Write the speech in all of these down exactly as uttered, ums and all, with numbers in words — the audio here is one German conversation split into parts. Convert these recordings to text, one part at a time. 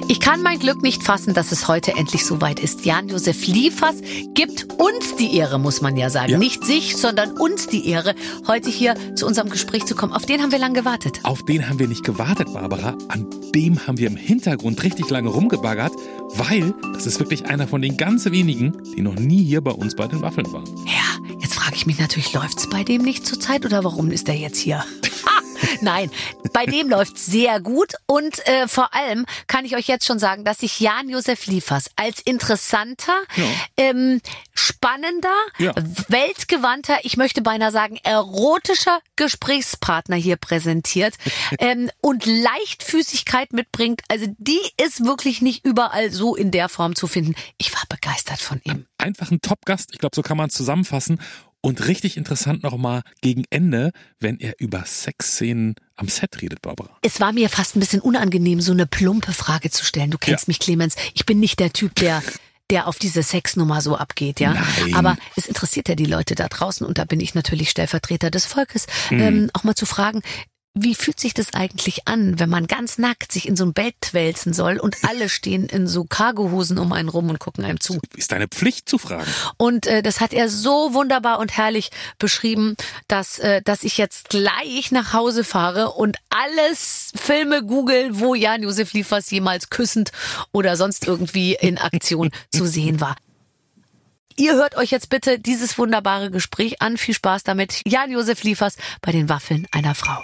Ich kann mein Glück nicht fassen, dass es heute endlich soweit ist. Jan-Josef Liefers gibt uns die Ehre, muss man ja sagen. Ja. Nicht sich, sondern uns die Ehre, heute hier zu unserem Gespräch zu kommen. Auf den haben wir lange gewartet. Auf den haben wir nicht gewartet, Barbara. An dem haben wir im Hintergrund richtig lange rumgebaggert, weil das ist wirklich einer von den ganz wenigen, die noch nie hier bei uns bei den Waffeln waren. Ja, jetzt frage ich mich natürlich, läuft's bei dem nicht zur Zeit oder warum ist er jetzt hier? Nein, bei dem läuft's sehr gut und äh, vor allem kann ich euch jetzt schon sagen, dass sich Jan-Josef Liefers als interessanter, ja. ähm, spannender, ja. weltgewandter, ich möchte beinahe sagen erotischer Gesprächspartner hier präsentiert ähm, und Leichtfüßigkeit mitbringt. Also die ist wirklich nicht überall so in der Form zu finden. Ich war begeistert von ihm. Einfach ein Top-Gast, ich glaube, so kann man es zusammenfassen. Und richtig interessant nochmal gegen Ende, wenn er über Sexszenen am Set redet, Barbara. Es war mir fast ein bisschen unangenehm, so eine plumpe Frage zu stellen. Du kennst ja. mich, Clemens. Ich bin nicht der Typ, der der auf diese Sexnummer so abgeht, ja. Nein. Aber es interessiert ja die Leute da draußen und da bin ich natürlich Stellvertreter des Volkes, mhm. ähm, auch mal zu fragen, wie fühlt sich das eigentlich an, wenn man ganz nackt sich in so ein Bett wälzen soll und alle stehen in so Cargohosen um einen rum und gucken einem zu? Ist deine Pflicht zu fragen. Und äh, das hat er so wunderbar und herrlich beschrieben, dass äh, dass ich jetzt gleich nach Hause fahre und alles Filme google, wo Jan-Josef Liefers jemals küssend oder sonst irgendwie in Aktion zu sehen war. Ihr hört euch jetzt bitte dieses wunderbare Gespräch an. Viel Spaß damit. Jan-Josef Liefers bei den Waffeln einer Frau.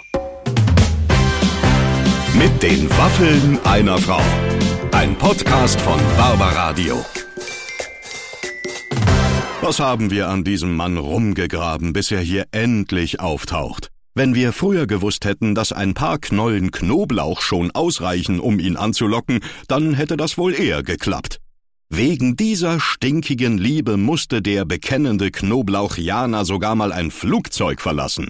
Mit den Waffeln einer Frau. Ein Podcast von Barbaradio. Was haben wir an diesem Mann rumgegraben, bis er hier endlich auftaucht? Wenn wir früher gewusst hätten, dass ein paar Knollen Knoblauch schon ausreichen, um ihn anzulocken, dann hätte das wohl eher geklappt. Wegen dieser stinkigen Liebe musste der bekennende Knoblauchianer sogar mal ein Flugzeug verlassen.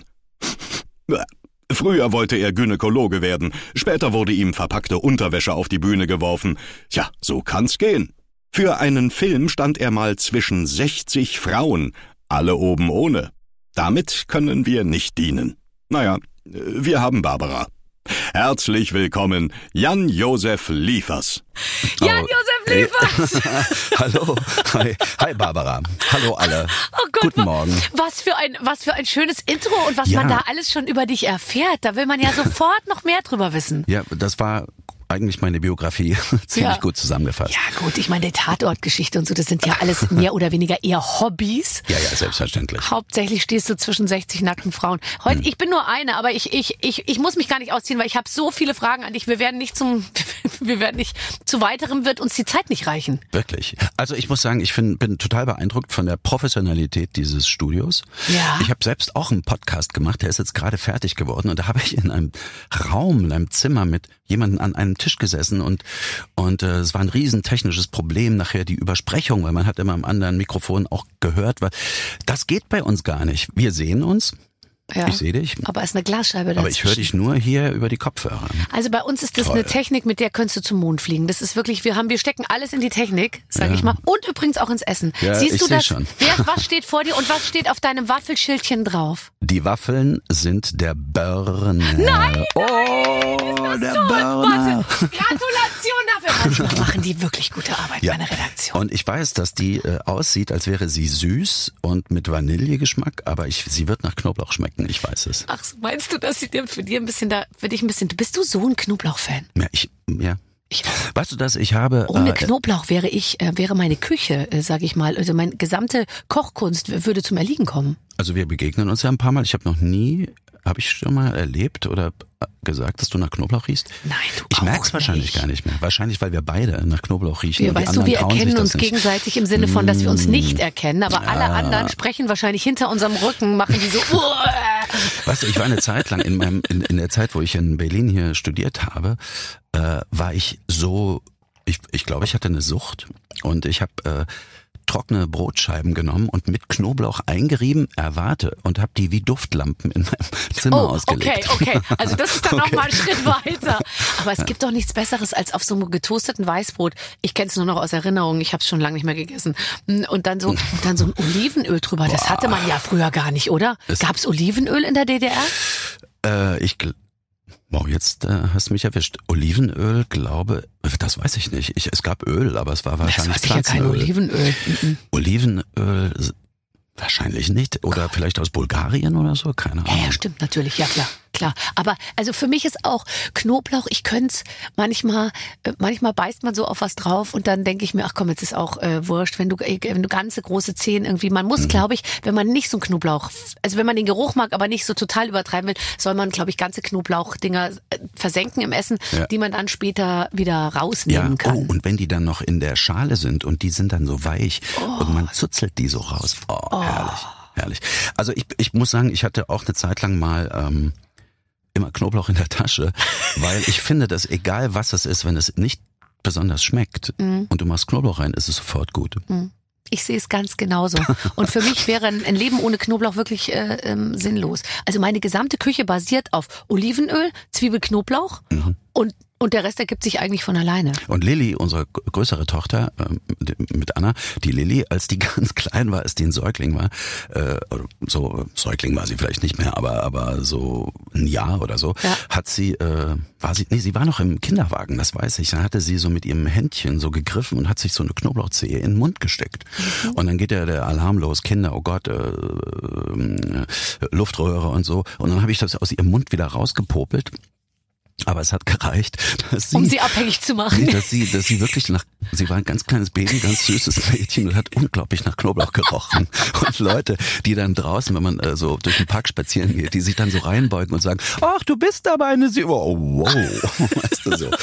Früher wollte er Gynäkologe werden, später wurde ihm verpackte Unterwäsche auf die Bühne geworfen. Tja, so kann's gehen. Für einen Film stand er mal zwischen sechzig Frauen, alle oben ohne. Damit können wir nicht dienen. Naja, wir haben Barbara. Herzlich willkommen, Jan-Josef Liefers. Jan-Josef Liefers! Hey. Hallo, hi. Hi Barbara. Hallo alle. Oh Gott, Guten Morgen. Was für ein, was für ein schönes Intro und was ja. man da alles schon über dich erfährt. Da will man ja sofort noch mehr drüber wissen. Ja, das war eigentlich meine Biografie ziemlich ja. gut zusammengefasst. Ja gut, ich meine, die Tatortgeschichte und so, das sind ja alles mehr oder weniger eher Hobbys. Ja, ja, selbstverständlich. Hauptsächlich stehst du zwischen sechzig nackten Frauen. Heute, hm. ich bin nur eine, aber ich, ich, ich, ich muss mich gar nicht ausziehen, weil ich habe so viele Fragen an dich. Wir werden nicht zum, wir werden nicht zu weiterem, wird uns die Zeit nicht reichen. Wirklich. Also ich muss sagen, ich find, bin total beeindruckt von der Professionalität dieses Studios. Ja. Ich habe selbst auch einen Podcast gemacht, der ist jetzt gerade fertig geworden und da habe ich in einem Raum, in einem Zimmer mit jemandem an einem Tisch gesessen und und äh, es war ein riesen technisches Problem nachher die Übersprechung, weil man hat immer am anderen Mikrofon auch gehört, weil das geht bei uns gar nicht. Wir sehen uns. Ja, ich sehe dich. Aber es ist eine Glasscheibe dazwischen. Aber ich höre dich nur hier über die Kopfhörer. Also bei uns ist das Toll. Eine Technik, mit der könntest du zum Mond fliegen. Das ist wirklich, wir haben, wir stecken alles in die Technik, sage ja. ich mal. Und übrigens auch ins Essen. Ja, Siehst ich du das? Schon. Wer, was steht vor dir und was steht auf deinem Waffelschildchen drauf? Die Waffeln sind der Burner. Nein! Oh, nein, der so, Burner. Warte, Gratulation dafür. Manchmal machen die wirklich gute Arbeit, ja. meine Redaktion. Und ich weiß, dass die äh, aussieht, als wäre sie süß und mit Vanillegeschmack, aber ich, sie wird nach Knoblauch schmecken, ich weiß es. Ach, meinst du, dass sie dir für dir ein bisschen da, für dich ein bisschen, bist du so ein Knoblauch-Fan? Ja, ich, ja. Ich weißt du, dass ich habe... Ohne äh, Knoblauch wäre ich, äh, wäre meine Küche, äh, sage ich mal, also meine gesamte Kochkunst würde zum Erliegen kommen. Also wir begegnen uns ja ein paar Mal. Ich habe noch nie, habe ich schon mal erlebt oder gesagt, dass du nach Knoblauch riechst? Nein, du Ich auch merk's wahrscheinlich nicht. gar nicht mehr. Wahrscheinlich, weil wir beide nach Knoblauch riechen. Wir, und die weißt du, anderen wir trauen sich erkennen das uns nicht. gegenseitig im Sinne von, dass wir uns nicht erkennen, aber alle Ah. anderen sprechen wahrscheinlich hinter unserem Rücken, machen die so... Uah. Weißt du, ich war eine Zeit lang, in meinem, in, in der Zeit, wo ich in Berlin hier studiert habe, äh, war ich so, ich, ich glaube, ich hatte eine Sucht und ich habe äh, trockene Brotscheiben genommen und mit Knoblauch eingerieben, erwarte, und habe die wie Duftlampen in meinem Zimmer oh, ausgelegt. Okay, okay. Also das ist dann Okay. noch mal ein Schritt weiter. Aber es gibt doch nichts Besseres als auf so einem getoasteten Weißbrot. Ich kenne es nur noch aus Erinnerung. Ich habe es schon lange nicht mehr gegessen. Und dann so, und dann so ein Olivenöl drüber. Das hatte man ja früher gar nicht, oder? Gab es Olivenöl in der D D R? Äh, ich gl- Wow, jetzt äh, hast du mich erwischt. Olivenöl, glaube, das weiß ich nicht. Ich, es gab Öl, aber es war wahrscheinlich das war sicher kein Olivenöl. Mhm. Olivenöl wahrscheinlich nicht. Oder vielleicht aus Bulgarien oder so, keine Ahnung. Ja, ja, stimmt, natürlich, ja klar. Klar, aber also für mich ist auch Knoblauch, ich könnte es manchmal, manchmal beißt man so auf was drauf und dann denke ich mir, ach komm, jetzt ist auch äh, wurscht, wenn du, wenn du ganze große Zehen irgendwie, man muss, mhm. glaube ich, wenn man nicht so einen Knoblauch, also wenn man den Geruch mag, aber nicht so total übertreiben will, soll man, glaube ich, ganze Knoblauchdinger versenken im Essen, ja. die man dann später wieder rausnehmen ja, kann. Oh, und wenn die dann noch in der Schale sind und die sind dann so weich oh. und man zuzelt die so raus, oh, oh. herrlich, herrlich. Also ich, ich muss sagen, ich hatte auch eine Zeit lang mal ähm, immer Knoblauch in der Tasche, weil ich finde, dass egal was es ist, wenn es nicht besonders schmeckt mm. und du machst Knoblauch rein, ist es sofort gut. Mm. Ich sehe es ganz genauso. Und für mich wäre ein Leben ohne Knoblauch wirklich äh, ähm, sinnlos. Also meine gesamte Küche basiert auf Olivenöl, Zwiebel, Knoblauch mhm. und Und der Rest ergibt sich eigentlich von alleine. Und Lilly, unsere größere Tochter ähm, mit Anna, die Lilly, als die ganz klein war, als die ein Säugling war, äh, so Säugling war sie vielleicht nicht mehr, aber aber so ein Jahr oder so, ja. hat sie, äh, war sie, nee, sie war noch im Kinderwagen, das weiß ich. Dann hatte sie so mit ihrem Händchen so gegriffen und hat sich so eine Knoblauchzehe in den Mund gesteckt. Mhm. Und dann geht ja der Alarm los, Kinder, oh Gott, äh, äh, Luftröhre und so. Und dann habe ich das aus ihrem Mund wieder rausgepopelt. Aber es hat gereicht, dass sie, um sie abhängig zu machen. Dass sie, dass sie wirklich nach, sie war ein ganz kleines Baby, ganz süßes Mädchen und hat unglaublich nach Knoblauch gerochen. Und Leute, die dann draußen, wenn man äh, so durch den Park spazieren geht, die sich dann so reinbeugen und sagen, ach, du bist aber eine Süße, oh, wow, weißt du so.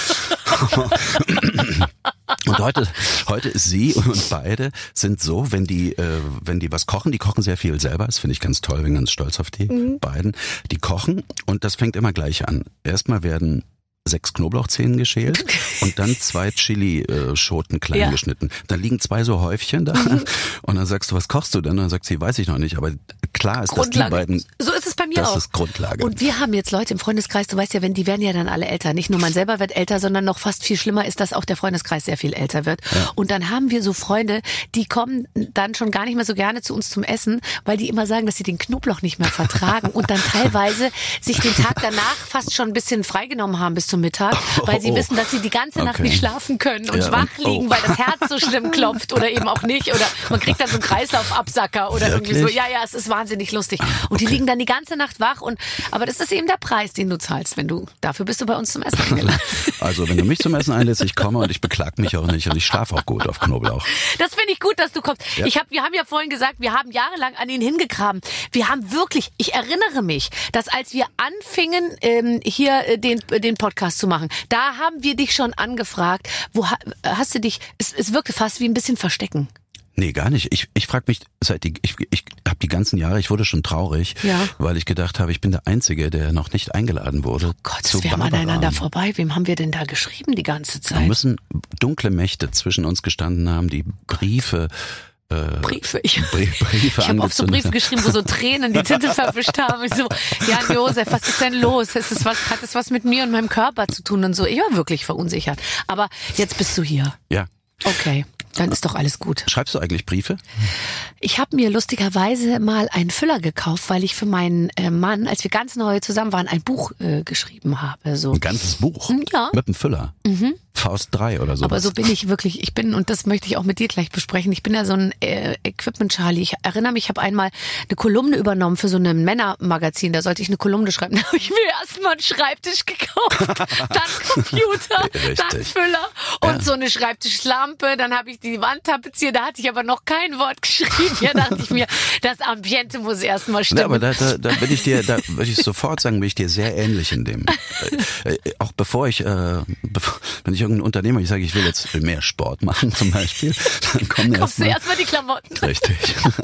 Und heute, heute ist sie und beide sind so, wenn die, äh, wenn die was kochen, die kochen sehr viel selber, das finde ich ganz toll, bin ganz stolz auf die mhm. beiden. Die kochen und das fängt immer gleich an. Erstmal werden sechs Knoblauchzehen geschält und dann zwei Chilischoten klein ja. geschnitten. Dann liegen zwei so Häufchen da mhm. und dann sagst du, was kochst du denn? Und dann sagt sie, weiß ich noch nicht, aber klar ist, dass die beiden... So ist es bei mir das auch. Das ist Grundlage. Und wir haben jetzt Leute im Freundeskreis, du weißt ja, wenn die werden ja dann alle älter. Nicht nur man selber wird älter, sondern noch fast viel schlimmer ist, dass auch der Freundeskreis sehr viel älter wird. Ja. Und dann haben wir so Freunde, die kommen dann schon gar nicht mehr so gerne zu uns zum Essen, weil die immer sagen, dass sie den Knoblauch nicht mehr vertragen und dann teilweise sich den Tag danach fast schon ein bisschen freigenommen haben bis zum Mittag, weil sie oh. wissen, dass sie die ganze Nacht okay. nicht schlafen können und ja, schwach und, liegen, oh. weil das Herz so schlimm klopft oder eben auch nicht. Oder man kriegt dann so einen Kreislaufabsacker oder Wirklich? irgendwie so. Ja, ja, es ist wahnsinnig lustig. Und okay. die liegen dann die ganze Nacht wach. Und aber das ist eben der Preis, den du zahlst, wenn du, dafür bist du bei uns zum Essen eingeladen. Also wenn du mich zum Essen einlädst, ich komme und ich beklag mich auch nicht und ich schlafe auch gut auf Knoblauch. Das finde ich gut, dass du kommst. Ja. Ich hab, wir haben ja vorhin gesagt, wir haben jahrelang an ihn hingegraben. Wir haben wirklich, ich erinnere mich, dass als wir anfingen, ähm, hier äh, den, äh, den Podcast zu machen, da haben wir dich schon angefragt. Wo ha, hast du dich, es, es wirkte fast wie ein bisschen Verstecken. Nee, gar nicht. Ich, ich frage mich, seit die, ich, ich habe die ganzen Jahre, ich wurde schon traurig, ja. weil ich gedacht habe, ich bin der Einzige, der noch nicht eingeladen wurde. Oh Gott, es wäre mal aneinander vorbei. Wem haben wir denn da geschrieben die ganze Zeit? Da müssen dunkle Mächte zwischen uns gestanden haben, die Briefe... Briefe. Ich, Briefe ich habe oft so Briefe geschrieben, wo so Tränen die Tinte verwischt haben. Ich so, Jan Josef, was ist denn los? Ist es was, hat es was mit mir und meinem Körper zu tun und so? Ich war wirklich verunsichert. Aber jetzt bist du hier. Ja. Okay. Dann ist doch alles gut. Schreibst du eigentlich Briefe? Ich habe mir lustigerweise mal einen Füller gekauft, weil ich für meinen äh, Mann, als wir ganz neu zusammen waren, ein Buch äh, geschrieben habe. So. Ein ganzes Buch? Ja. Mit einem Füller? Mhm. Faust drei oder so. Aber so bin ich wirklich, ich bin, und das möchte ich auch mit dir gleich besprechen, ich bin ja so ein äh, Equipment-Charlie. Ich erinnere mich, ich habe einmal eine Kolumne übernommen für so ein Männermagazin, da sollte ich eine Kolumne schreiben. Da habe ich mir erstmal einen Schreibtisch gekauft, dann Computer, dann Füller und ja. so eine Schreibtischlampe, dann habe ich die Wand tapeziert, da hatte ich aber noch kein Wort geschrieben. Ja, dachte ich mir, das Ambiente muss erstmal stimmen. Ja, aber da, da, da bin ich dir, da würde ich sofort sagen, bin ich dir sehr ähnlich in dem. Äh, äh, auch bevor ich, äh, bevor, wenn ich irgendein Unternehmer, ich sage, ich will jetzt mehr Sport machen zum Beispiel, dann kommen Kommst erstmal du erstmal die Klamotten. Richtig.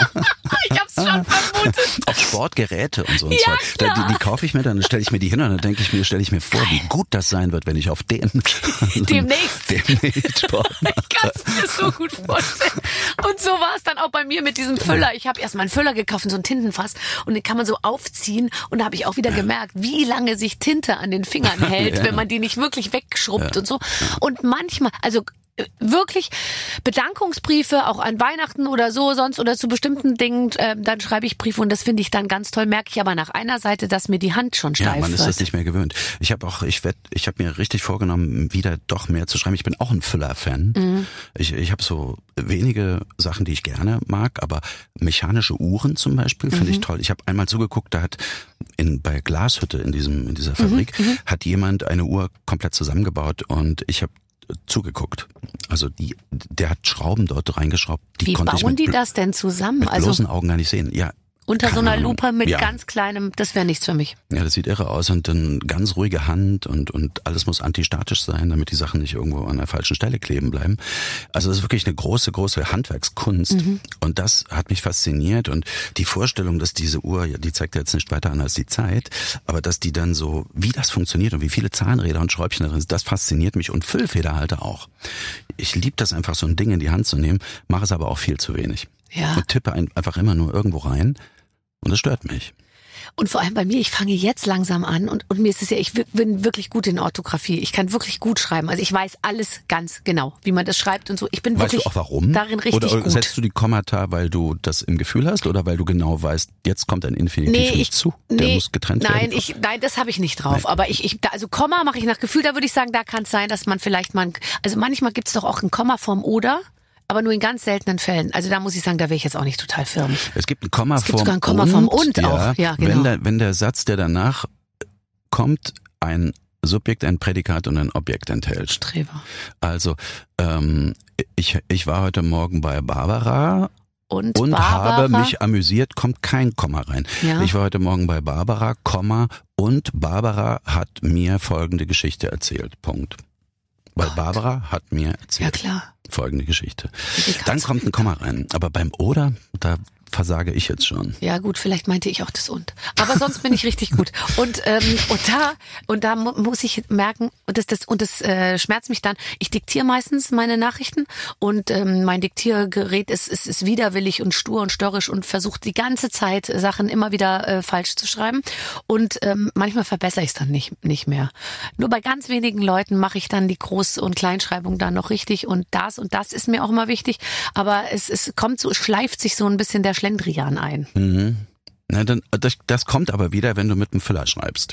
Ich hab's schon vermutet. Auch Sportgeräte und so und ja, so. Da, die, die kaufe ich mir, dann stelle ich mir die hin und dann denke ich mir, stelle ich mir vor, wie gut das sein wird, wenn ich auf den demnächst, demnächst Sport mache. Ich kann es mir so gut vorstellen. Und so war es dann auch bei mir mit diesem Füller. Ich habe erstmal einen Füller gekauft, so ein Tintenfass, und den kann man so aufziehen. Und da habe ich auch wieder gemerkt, wie lange sich Tinte an den Fingern hält, ja. wenn man die nicht wirklich wegschrubbt ja. und so. Und manchmal, also wirklich Bedankungsbriefe, auch an Weihnachten oder so, sonst oder zu bestimmten Dingen, äh, dann schreibe ich Briefe und das finde ich dann ganz toll, merke ich aber nach einer Seite, dass mir die Hand schon steif wird. Ja, man ist das nicht mehr gewöhnt. Ich habe auch, ich werd, ich habe mir richtig vorgenommen, wieder doch mehr zu schreiben. Ich bin auch ein Füller-Fan. Mhm. Ich, ich habe so wenige Sachen, die ich gerne mag, aber mechanische Uhren zum Beispiel finde mhm. ich toll. Ich habe einmal zugeguckt, da hat in, bei Glashütte in diesem in dieser Fabrik mhm. hat jemand eine Uhr komplett zusammengebaut und ich habe zugeguckt. Also die, der hat Schrauben dort reingeschraubt. Die Wie konnte bauen ich mit, die das denn zusammen? Mit also bloßen Augen gar nicht sehen. Ja. Unter so einer Ahnung. Lupe mit ja. ganz kleinem, das wäre nichts für mich. Ja, das sieht irre aus und dann ganz ruhige Hand und und alles muss antistatisch sein, damit die Sachen nicht irgendwo an der falschen Stelle kleben bleiben. Also das ist wirklich eine große, große Handwerkskunst mhm. und das hat mich fasziniert und die Vorstellung, dass diese Uhr, die zeigt ja jetzt nicht weiter an als die Zeit, aber dass die dann so, wie das funktioniert und wie viele Zahnräder und Schräubchen da drin sind, das fasziniert mich und Füllfederhalter auch. Ich liebe das einfach, so ein Ding in die Hand zu nehmen, mache es aber auch viel zu wenig. Ja. Und tippe ein, einfach immer nur irgendwo rein. Und das stört mich. Und vor allem bei mir, ich fange jetzt langsam an und, und mir ist es ja, ich bin wirklich gut in Orthographie. Ich kann wirklich gut schreiben. Also ich weiß alles ganz genau, wie man das schreibt und so. Ich bin weißt wirklich du auch warum? darin richtig oder, oder gut. Setzt du die Kommata, weil du das im Gefühl hast oder weil du genau weißt, jetzt kommt ein Infinitiv nee, ich, zu, der nee, muss getrennt nein, werden? Ich, nein, das habe ich nicht drauf. Nein. Aber ich, ich da, also Komma mache ich nach Gefühl, da würde ich sagen, da kann es sein, dass man vielleicht mal, also manchmal gibt es doch auch ein Komma vorm Oder. Aber nur in ganz seltenen Fällen. Also da muss ich sagen, da wäre ich jetzt auch nicht total firm. Es gibt ein Komma es gibt vorm sogar ein Komma und, vorm und ja, auch. Ja, genau. wenn, der, wenn der Satz, der danach kommt, ein Subjekt, ein Prädikat und ein Objekt enthält. Streber. Also ähm, ich, ich war heute Morgen bei Barbara und, und Barbara? habe mich amüsiert, kommt kein Komma rein. Ja. Ich war heute Morgen bei Barbara, Komma, und Barbara hat mir folgende Geschichte erzählt. Punkt. Weil Gott. Barbara hat mir erzählt. Ja, klar. Folgende Geschichte. Dann kommt ein Komma rein. Aber beim Oder, da versage ich jetzt schon. Ja gut, vielleicht meinte ich auch das und. Aber sonst bin ich richtig gut. Und ähm, und da und da mu- muss ich merken und das das und das äh, schmerzt mich dann. Ich diktiere meistens meine Nachrichten und ähm, mein Diktiergerät ist, ist ist widerwillig und stur und störrisch und versucht die ganze Zeit Sachen immer wieder äh, falsch zu schreiben. Und ähm, manchmal verbessere ich es dann nicht nicht mehr. Nur bei ganz wenigen Leuten mache ich dann die Groß- und Kleinschreibung dann noch richtig und das und das ist mir auch immer wichtig. Aber es es kommt so, schleift sich so ein bisschen der Schlendrian ein. Mhm. Na, dann, das, das kommt aber wieder, wenn du mit einem Füller schreibst.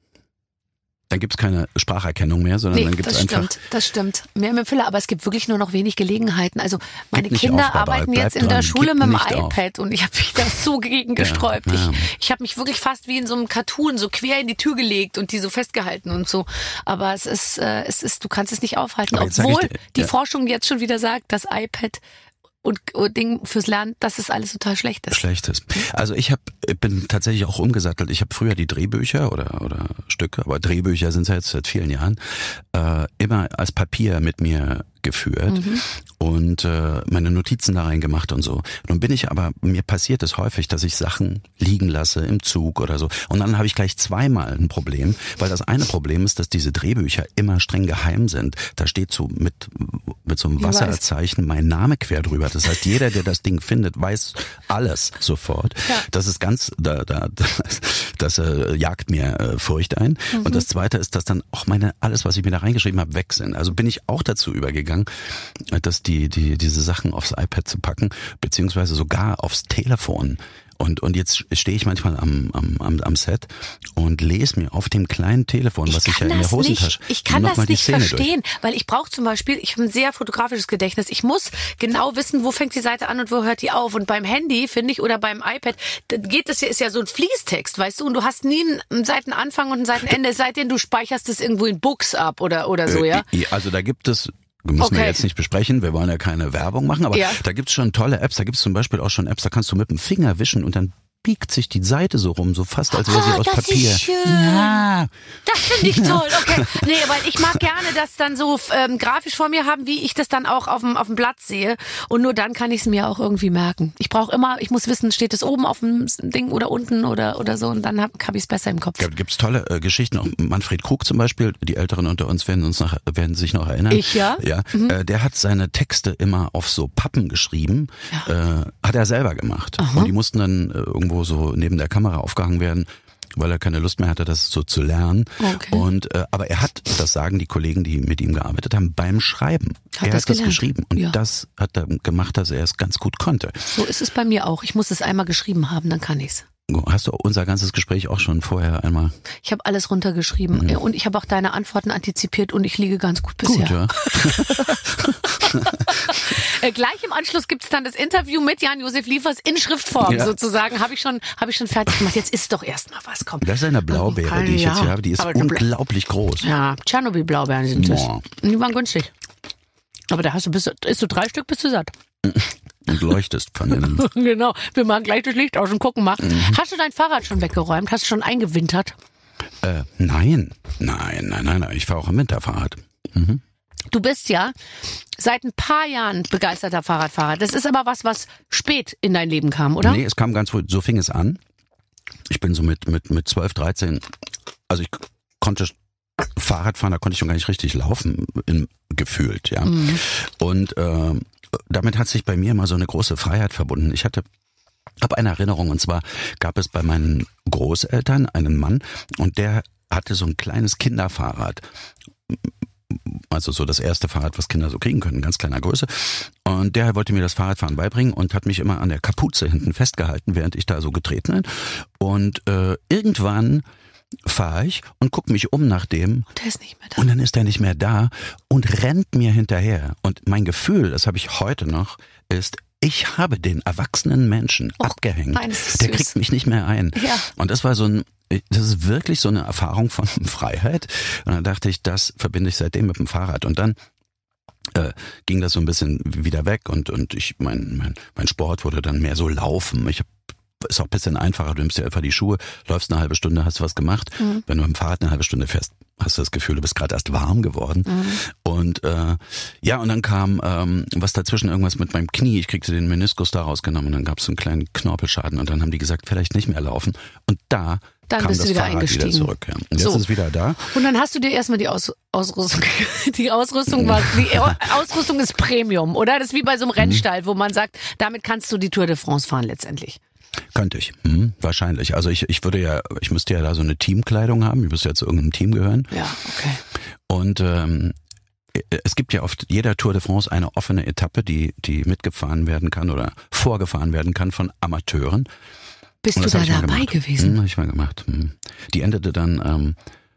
Dann gibt's keine Spracherkennung mehr, sondern Nee, dann gibt's das einfach... stimmt, das stimmt. Mehr mit dem Füller, aber es gibt wirklich nur noch wenig Gelegenheiten. Also meine Gib nicht Kinder auf, Barbara, arbeiten bleib jetzt in der dran, Schule gib mit dem nicht iPad und ich habe mich da so gegen gesträubt. ja. Ich, ich habe mich wirklich fast wie in so einem Cartoon so quer in die Tür gelegt und die so festgehalten und so. Aber es ist, äh, es ist, du kannst es nicht aufhalten, Aber jetzt sag obwohl ich dir, die ja. Forschung jetzt schon wieder sagt, das iPad und, und Ding fürs Lernen, dass es alles total schlecht ist. Schlechtes. Also ich hab, ich bin tatsächlich auch umgesattelt. Ich habe früher die Drehbücher oder oder Stücke, aber Drehbücher sind es ja jetzt seit vielen Jahren, äh, immer als Papier mit mir geführt mhm. und äh, meine Notizen da reingemacht und so. Nun bin ich aber, mir passiert es häufig, dass ich Sachen liegen lasse im Zug oder so. Und dann habe ich gleich zweimal ein Problem, weil das eine Problem ist, dass diese Drehbücher immer streng geheim sind. Da steht so mit, mit so einem Wasserzeichen mein Name quer drüber. Das heißt, jeder, der das Ding findet, weiß alles sofort. Ja. Das ist ganz, da, da, das, das äh, jagt mir äh, Furcht ein. Mhm. Und das zweite ist, dass dann auch meine, alles, was ich mir da reingeschrieben habe, weg sind. Also bin ich auch dazu übergegangen, dass die, die, diese Sachen aufs iPad zu packen, beziehungsweise sogar aufs Telefon. Und, und jetzt stehe ich manchmal am, am, am, am Set und lese mir auf dem kleinen Telefon, was ich, ich ja in der Hosentasche... Nicht, ich kann das nicht verstehen, durch. Weil ich brauche zum Beispiel, ich habe ein sehr fotografisches Gedächtnis, ich muss genau wissen, wo fängt die Seite an und wo hört die auf. Und beim Handy, finde ich, oder beim iPad, geht das ja, ist ja so ein Fließtext, weißt du, und du hast nie einen Seitenanfang und ein Seitenende, seitdem du speicherst es irgendwo in Books ab oder, oder so, ja? Also da gibt es... Müssen okay. wir jetzt nicht besprechen, wir wollen ja keine Werbung machen, aber ja. da gibt's schon tolle Apps, da gibt's zum Beispiel auch schon Apps, da kannst du mit dem Finger wischen und dann biegt sich die Seite so rum, so fast als wäre sie ah, aus das Papier. Ist schön. Ja. Das finde ich toll, okay. Nee, weil ich mag gerne das dann so ähm, grafisch vor mir haben, wie ich das dann auch auf dem auf dem Blatt sehe. Und nur dann kann ich es mir auch irgendwie merken. Ich brauche immer, ich muss wissen, steht es oben auf dem Ding oder unten oder oder so und dann habe hab ich es besser im Kopf. Ja, gibt's tolle äh, Geschichten. Auch Manfred Krug zum Beispiel, die Älteren unter uns werden uns noch, werden sich noch erinnern. Ich ja. Ja. Mhm. Äh, der hat seine Texte immer auf so Pappen geschrieben. Ja. Äh, hat er selber gemacht. Aha. Und die mussten dann äh, irgendwo so neben der Kamera aufgehangen werden. weil er keine Lust mehr hatte, das so zu lernen. Okay. Und äh, aber er hat, das sagen die Kollegen, die mit ihm gearbeitet haben, beim Schreiben. Hat er das hat das gelernt. geschrieben und Ja. das hat er gemacht, dass er es ganz gut konnte. So ist es bei mir auch. Ich muss es einmal geschrieben haben, dann kann ich's. Hast du unser ganzes Gespräch auch schon vorher einmal? Ich habe alles runtergeschrieben Mhm. und ich habe auch deine Antworten antizipiert und ich liege ganz gut bisher. Gut, ja. Äh, gleich im Anschluss gibt's dann das Interview mit Jan-Josef Liefers in Schriftform Ja. sozusagen. Habe ich schon, habe ich schon fertig gemacht. Jetzt ist doch erstmal was, komm. Das ist eine Blaubeere, Keine- die ich jetzt ja, hier habe. Die ist aber eine Bla- unglaublich groß. Ja, Tschernobyl-Blaubeeren sind das. Boah. Die waren günstig. Aber da hast du bis, isst du drei Stück, bist du satt. Und leuchtest von innen. Genau. Wir machen gleich das Licht aus und gucken mal. Mhm. Hast du dein Fahrrad schon weggeräumt? Hast du schon eingewintert? Äh, nein, nein, nein, nein, nein. Ich fahre auch im Winterfahrrad. Mhm. Du bist ja seit ein paar Jahren begeisterter Fahrradfahrer. Das ist aber was, was spät in dein Leben kam, oder? Nee, es kam ganz früh, so fing es an. Ich bin so mit, mit, mit zwölf, dreizehn, also ich konnte Fahrrad fahren, da konnte ich schon gar nicht richtig laufen, in, gefühlt, ja. Mhm. Und äh, damit hat sich bei mir immer so eine große Freiheit verbunden. Ich hatte hab eine Erinnerung, und zwar gab es bei meinen Großeltern einen Mann und der hatte so ein kleines Kinderfahrrad. Also so das erste Fahrrad, was Kinder so kriegen können, ganz kleiner Größe. Und der wollte mir das Fahrradfahren beibringen und hat mich immer an der Kapuze hinten festgehalten, während ich da so getreten bin. Und äh, irgendwann fahre ich und gucke mich um nach dem. Und der ist nicht mehr da. Und dann ist er nicht mehr da und rennt mir hinterher. Und mein Gefühl, das habe ich heute noch, ist, ich habe den erwachsenen Menschen Och, abgehängt. nein, das ist Der süß. kriegt mich nicht mehr ein. Ja. Und das war so ein, das ist wirklich so eine Erfahrung von Freiheit. Und dann dachte ich, das verbinde ich seitdem mit dem Fahrrad. Und dann äh, ging das so ein bisschen wieder weg und und ich mein mein, mein Sport wurde dann mehr so Laufen. Ich hab, ist auch ein bisschen einfacher. Du nimmst dir einfach die Schuhe, läufst eine halbe Stunde, hast was gemacht. Mhm. Wenn du mit dem Fahrrad eine halbe Stunde fährst, hast du das Gefühl, du bist gerade erst warm geworden. Mhm. Und äh, ja, und dann kam ähm, was dazwischen, irgendwas mit meinem Knie. Ich kriegte den Meniskus da rausgenommen und dann gab es so einen kleinen Knorpelschaden und dann haben die gesagt, vielleicht nicht mehr laufen. Und da Dann kam bist das du wieder Fahrrad eingestiegen. wieder zurück. Ja. Und jetzt So. ist es wieder da. Und dann hast du dir erstmal die Aus Ausrüstung, die Ausrüstung war, die Ausrüstung ist Premium, oder? Das ist wie bei so einem Rennstall, wo man sagt, damit kannst du die Tour de France fahren letztendlich. Könnte ich, hm, wahrscheinlich. Also ich, ich würde ja, ich müsste ja da so eine Teamkleidung haben. Ich müsste ja zu irgendeinem Team gehören. Ja, okay. Und ähm, es gibt ja auf jeder Tour de France eine offene Etappe, die die mitgefahren werden kann oder vorgefahren werden kann von Amateuren. Bist Und du das hab da ich mal dabei gemacht. gewesen? Hm, hab ich mal gemacht. Hm. Die endete dann ähm,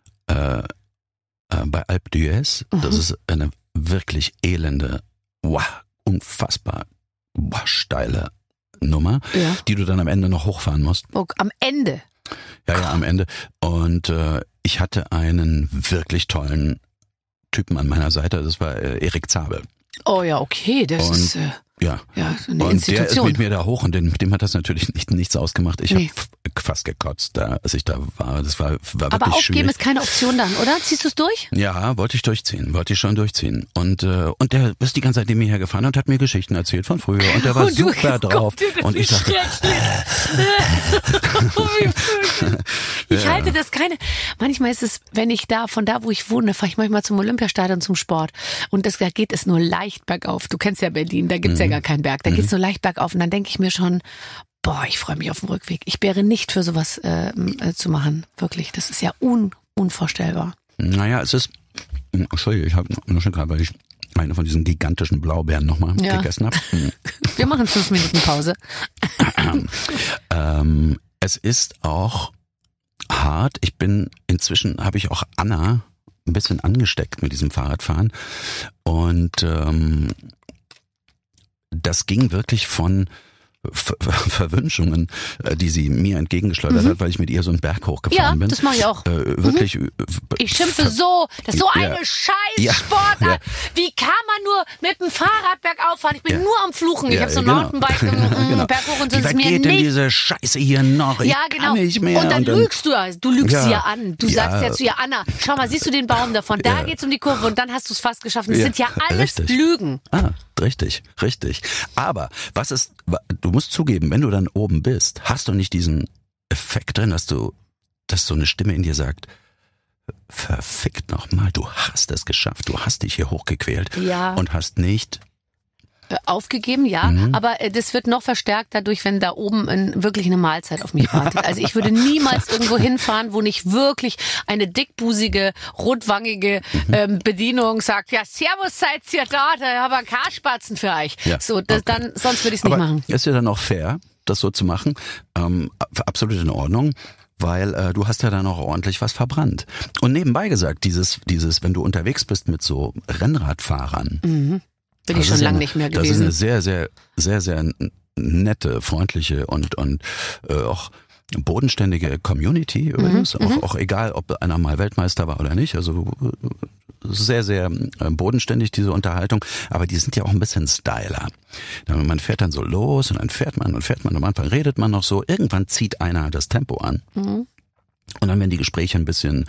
äh, äh, bei Alpe d'Huez. Das Mhm. ist eine wirklich elende, wow, unfassbar wow, steile Nummer, Ja. die du dann am Ende noch hochfahren musst. Oh, am Ende. Ja, ja, am Ende. Und äh, ich hatte einen wirklich tollen Typen an meiner Seite. Das war äh, Erik Zabel. Oh ja, okay, das Und- ist äh, Ja. ja eine Und der ist Institution. mit mir da hoch und dem, dem hat das natürlich nicht, nichts ausgemacht. Ich Nee. habe fast gekotzt, da, als ich da war. Das war, war Aber wirklich aufgeben schwierig. ist keine Option dann, oder? Ziehst du es durch? Ja, wollte ich durchziehen, wollte ich schon durchziehen. Und äh, und der ist die ganze Zeit neben mir hergefahren und hat mir Geschichten erzählt von früher. Und der war Und du- super drauf. Gott, Und ich dachte, Ich Ja. halte das keine. Manchmal ist es, wenn ich da, von da, wo ich wohne, fahre ich manchmal zum Olympiastadion zum Sport. Und das, da geht es nur leicht bergauf. Du kennst ja Berlin, da gibt's ja gar keinen Berg. Da geht's nur leicht bergauf. Und dann denke ich mir schon, boah, ich freue mich auf den Rückweg. Ich wäre nicht für sowas äh, äh, zu machen. Wirklich. Das ist ja un, unvorstellbar. naja, es ist. Entschuldige, ich habe noch schon gerade, weil ich eine von diesen gigantischen Blaubeeren nochmal Ja. gegessen habe. Wir machen fünf Minuten Pause. ähm, es ist auch hart. Ich bin inzwischen habe ich auch Anna ein bisschen angesteckt mit diesem Fahrradfahren und ähm, das ging wirklich von Ver Ver Verwünschungen, äh, die sie mir entgegengeschleudert Mhm. hat, weil ich mit ihr so einen Berg Ja, hochgefahren bin. das mache ich auch. Äh, wirklich. äh, Ich schimpfe ver- so, das ist so Ja. eine scheiß Ja. Sportart. Ja. Wie kann man nur mit dem Fahrrad bergauf fahren? Ich bin Ja. nur am Fluchen. Ich Ja, habe so ein genau. Mountainbike im Genau. Berg hoch und Wie das ist weit mir geht denn nicht. diese Scheiße hier noch? Ich Ja, genau. kann nicht mehr. Und dann lügst du ja. Du lügst Ja. sie ja an. Du Ja. sagst ja zu ihr, Anna, schau mal, siehst du den Baum davon? Da Ja. geht's um die Kurve und dann hast du es fast geschafft. Das Ja, sind ja alles richtig. Lügen. Ah, richtig, richtig. Aber was ist, wa- du musst zugeben, wenn du dann oben bist, hast du nicht diesen Effekt drin, dass du, dass so eine Stimme in dir sagt, verfickt nochmal, du hast es geschafft, du hast dich hier hochgequält Ja. und hast nicht äh, aufgegeben, ja. Mhm. Aber äh, das wird noch verstärkt dadurch, wenn da oben ein, wirklich eine Mahlzeit auf mich wartet. Also ich würde niemals irgendwo hinfahren, wo nicht wirklich eine dickbusige, rotwangige mhm. ähm, Bedienung sagt, ja, servus, seid ihr da, da haben wir Karspatzen für euch. Ja, so, das, okay. dann, sonst würde ich es nicht machen. Ist ja dann auch fair, das so zu machen. Ähm, absolut in Ordnung. Weil äh, du hast ja dann auch ordentlich was verbrannt. Und nebenbei gesagt, dieses, dieses, wenn du unterwegs bist mit so Rennradfahrern. Mhm. Bin ich schon lange nicht mehr gewesen. Das ist eine sehr, sehr, sehr, sehr nette, freundliche und, und äh, auch bodenständige Community übrigens. Mhm. Auch, auch egal, ob einer mal Weltmeister war oder nicht. Also sehr, sehr bodenständig, diese Unterhaltung. Aber die sind ja auch ein bisschen styler. Man fährt dann so los und dann fährt man und fährt man. Am Anfang redet man noch so. Irgendwann zieht einer das Tempo an. Mhm. Und dann werden die Gespräche ein bisschen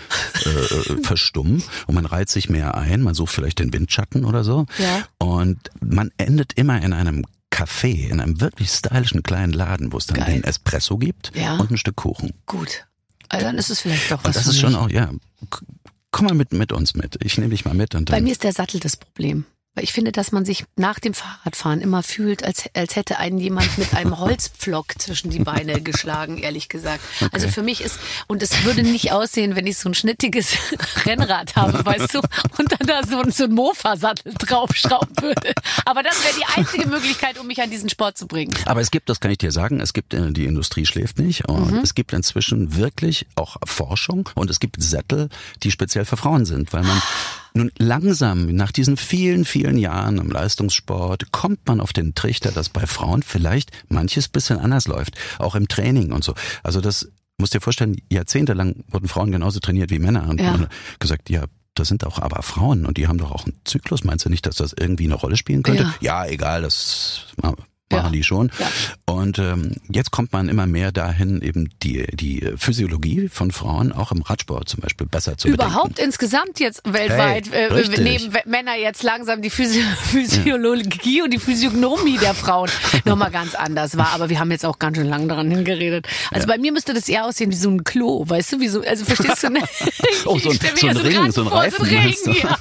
äh, verstummen und man reiht sich mehr ein. Man sucht vielleicht den Windschatten oder so. Ja. Und man endet immer in einem Café, in einem wirklich stylischen kleinen Laden, wo es dann Geil. den Espresso gibt ja. und ein Stück Kuchen. Gut. Also dann ist es vielleicht doch was. Und das ist schon auch, ja... Komm mal mit, mit uns mit. Ich nehme dich mal mit. Und dann Bei mir ist der Sattel das Problem. Weil ich finde, dass man sich nach dem Fahrradfahren immer fühlt, als, als hätte einen jemand mit einem Holzpflock zwischen die Beine geschlagen, ehrlich gesagt. Okay. Also für mich ist, und es würde nicht aussehen, wenn ich so ein schnittiges Rennrad habe, weißt du, und dann da so, so ein Mofa-Sattel draufschrauben würde. Aber das wäre die einzige Möglichkeit, um mich an diesen Sport zu bringen. Aber es gibt, das kann ich dir sagen, es gibt, die Industrie schläft nicht und mhm. es gibt inzwischen wirklich auch Forschung und es gibt Sättel, die speziell für Frauen sind, weil man nun langsam, nach diesen vielen, vielen Jahren im Leistungssport, kommt man auf den Trichter, dass bei Frauen vielleicht manches bisschen anders läuft. Auch im Training und so. Also das, musst dir vorstellen, jahrzehntelang wurden Frauen genauso trainiert wie Männer. Und ja. man hat gesagt, ja, das sind auch aber Frauen und die haben doch auch einen Zyklus. Meinst du nicht, dass das irgendwie eine Rolle spielen könnte? Ja, ja egal, das machen ja. die schon. Ja. Und ähm, jetzt kommt man immer mehr dahin, eben die die Physiologie von Frauen auch im Radsport zum Beispiel besser zu bedenken. Überhaupt insgesamt jetzt weltweit hey, äh, nehmen Männer jetzt langsam die Physi- Physiologie ja. und die Physiognomie der Frauen nochmal ganz anders wahr. Aber wir haben jetzt auch ganz schön lange daran hingeredet. Also ja. bei mir müsste das eher aussehen wie so ein Klo, weißt du, wie so, also verstehst du? Ne? Oh, so ein, so ein Ring, so ein Reifen. So ein Ring, ja.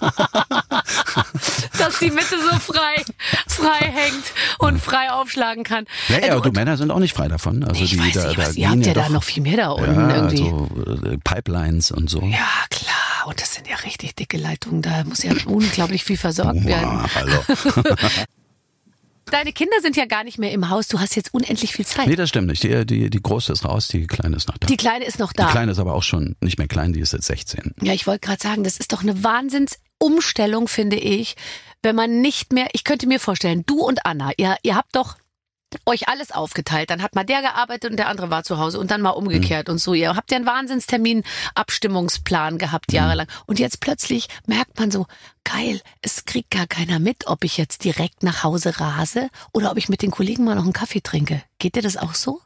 Dass die Mitte so frei, frei hängt und frei aufschlagen kann. Ja, ja, du Männer sind auch nicht frei davon. Also ich die, weiß da, nicht, da was, ihr habt ja doch, da noch viel mehr da unten ja, irgendwie. Also, äh, Pipelines und so. Ja, klar. Und das sind ja richtig dicke Leitungen. Da muss ja unglaublich viel versorgt werden. Wow, hallo. Deine Kinder sind ja gar nicht mehr im Haus. Du hast jetzt unendlich viel Zeit. Nee, das stimmt nicht. Die, die, die Große ist raus, die Kleine ist noch da. Die Kleine ist noch da. Die Kleine ist aber auch schon nicht mehr klein, die ist jetzt sechzehn. Ja, ich wollte gerade sagen, das ist doch eine Wahnsinnsumstellung, finde ich, wenn man nicht mehr, ich könnte mir vorstellen, du und Anna, ihr, ihr habt doch euch alles aufgeteilt. Dann hat mal der gearbeitet und der andere war zu Hause und dann mal umgekehrt mhm. und so. Ihr habt ja einen Wahnsinnstermin, Abstimmungsplan gehabt jahrelang. Mhm. Und jetzt plötzlich merkt man so, geil, es kriegt gar keiner mit, ob ich jetzt direkt nach Hause rase oder ob ich mit den Kollegen mal noch einen Kaffee trinke. Geht dir das auch so?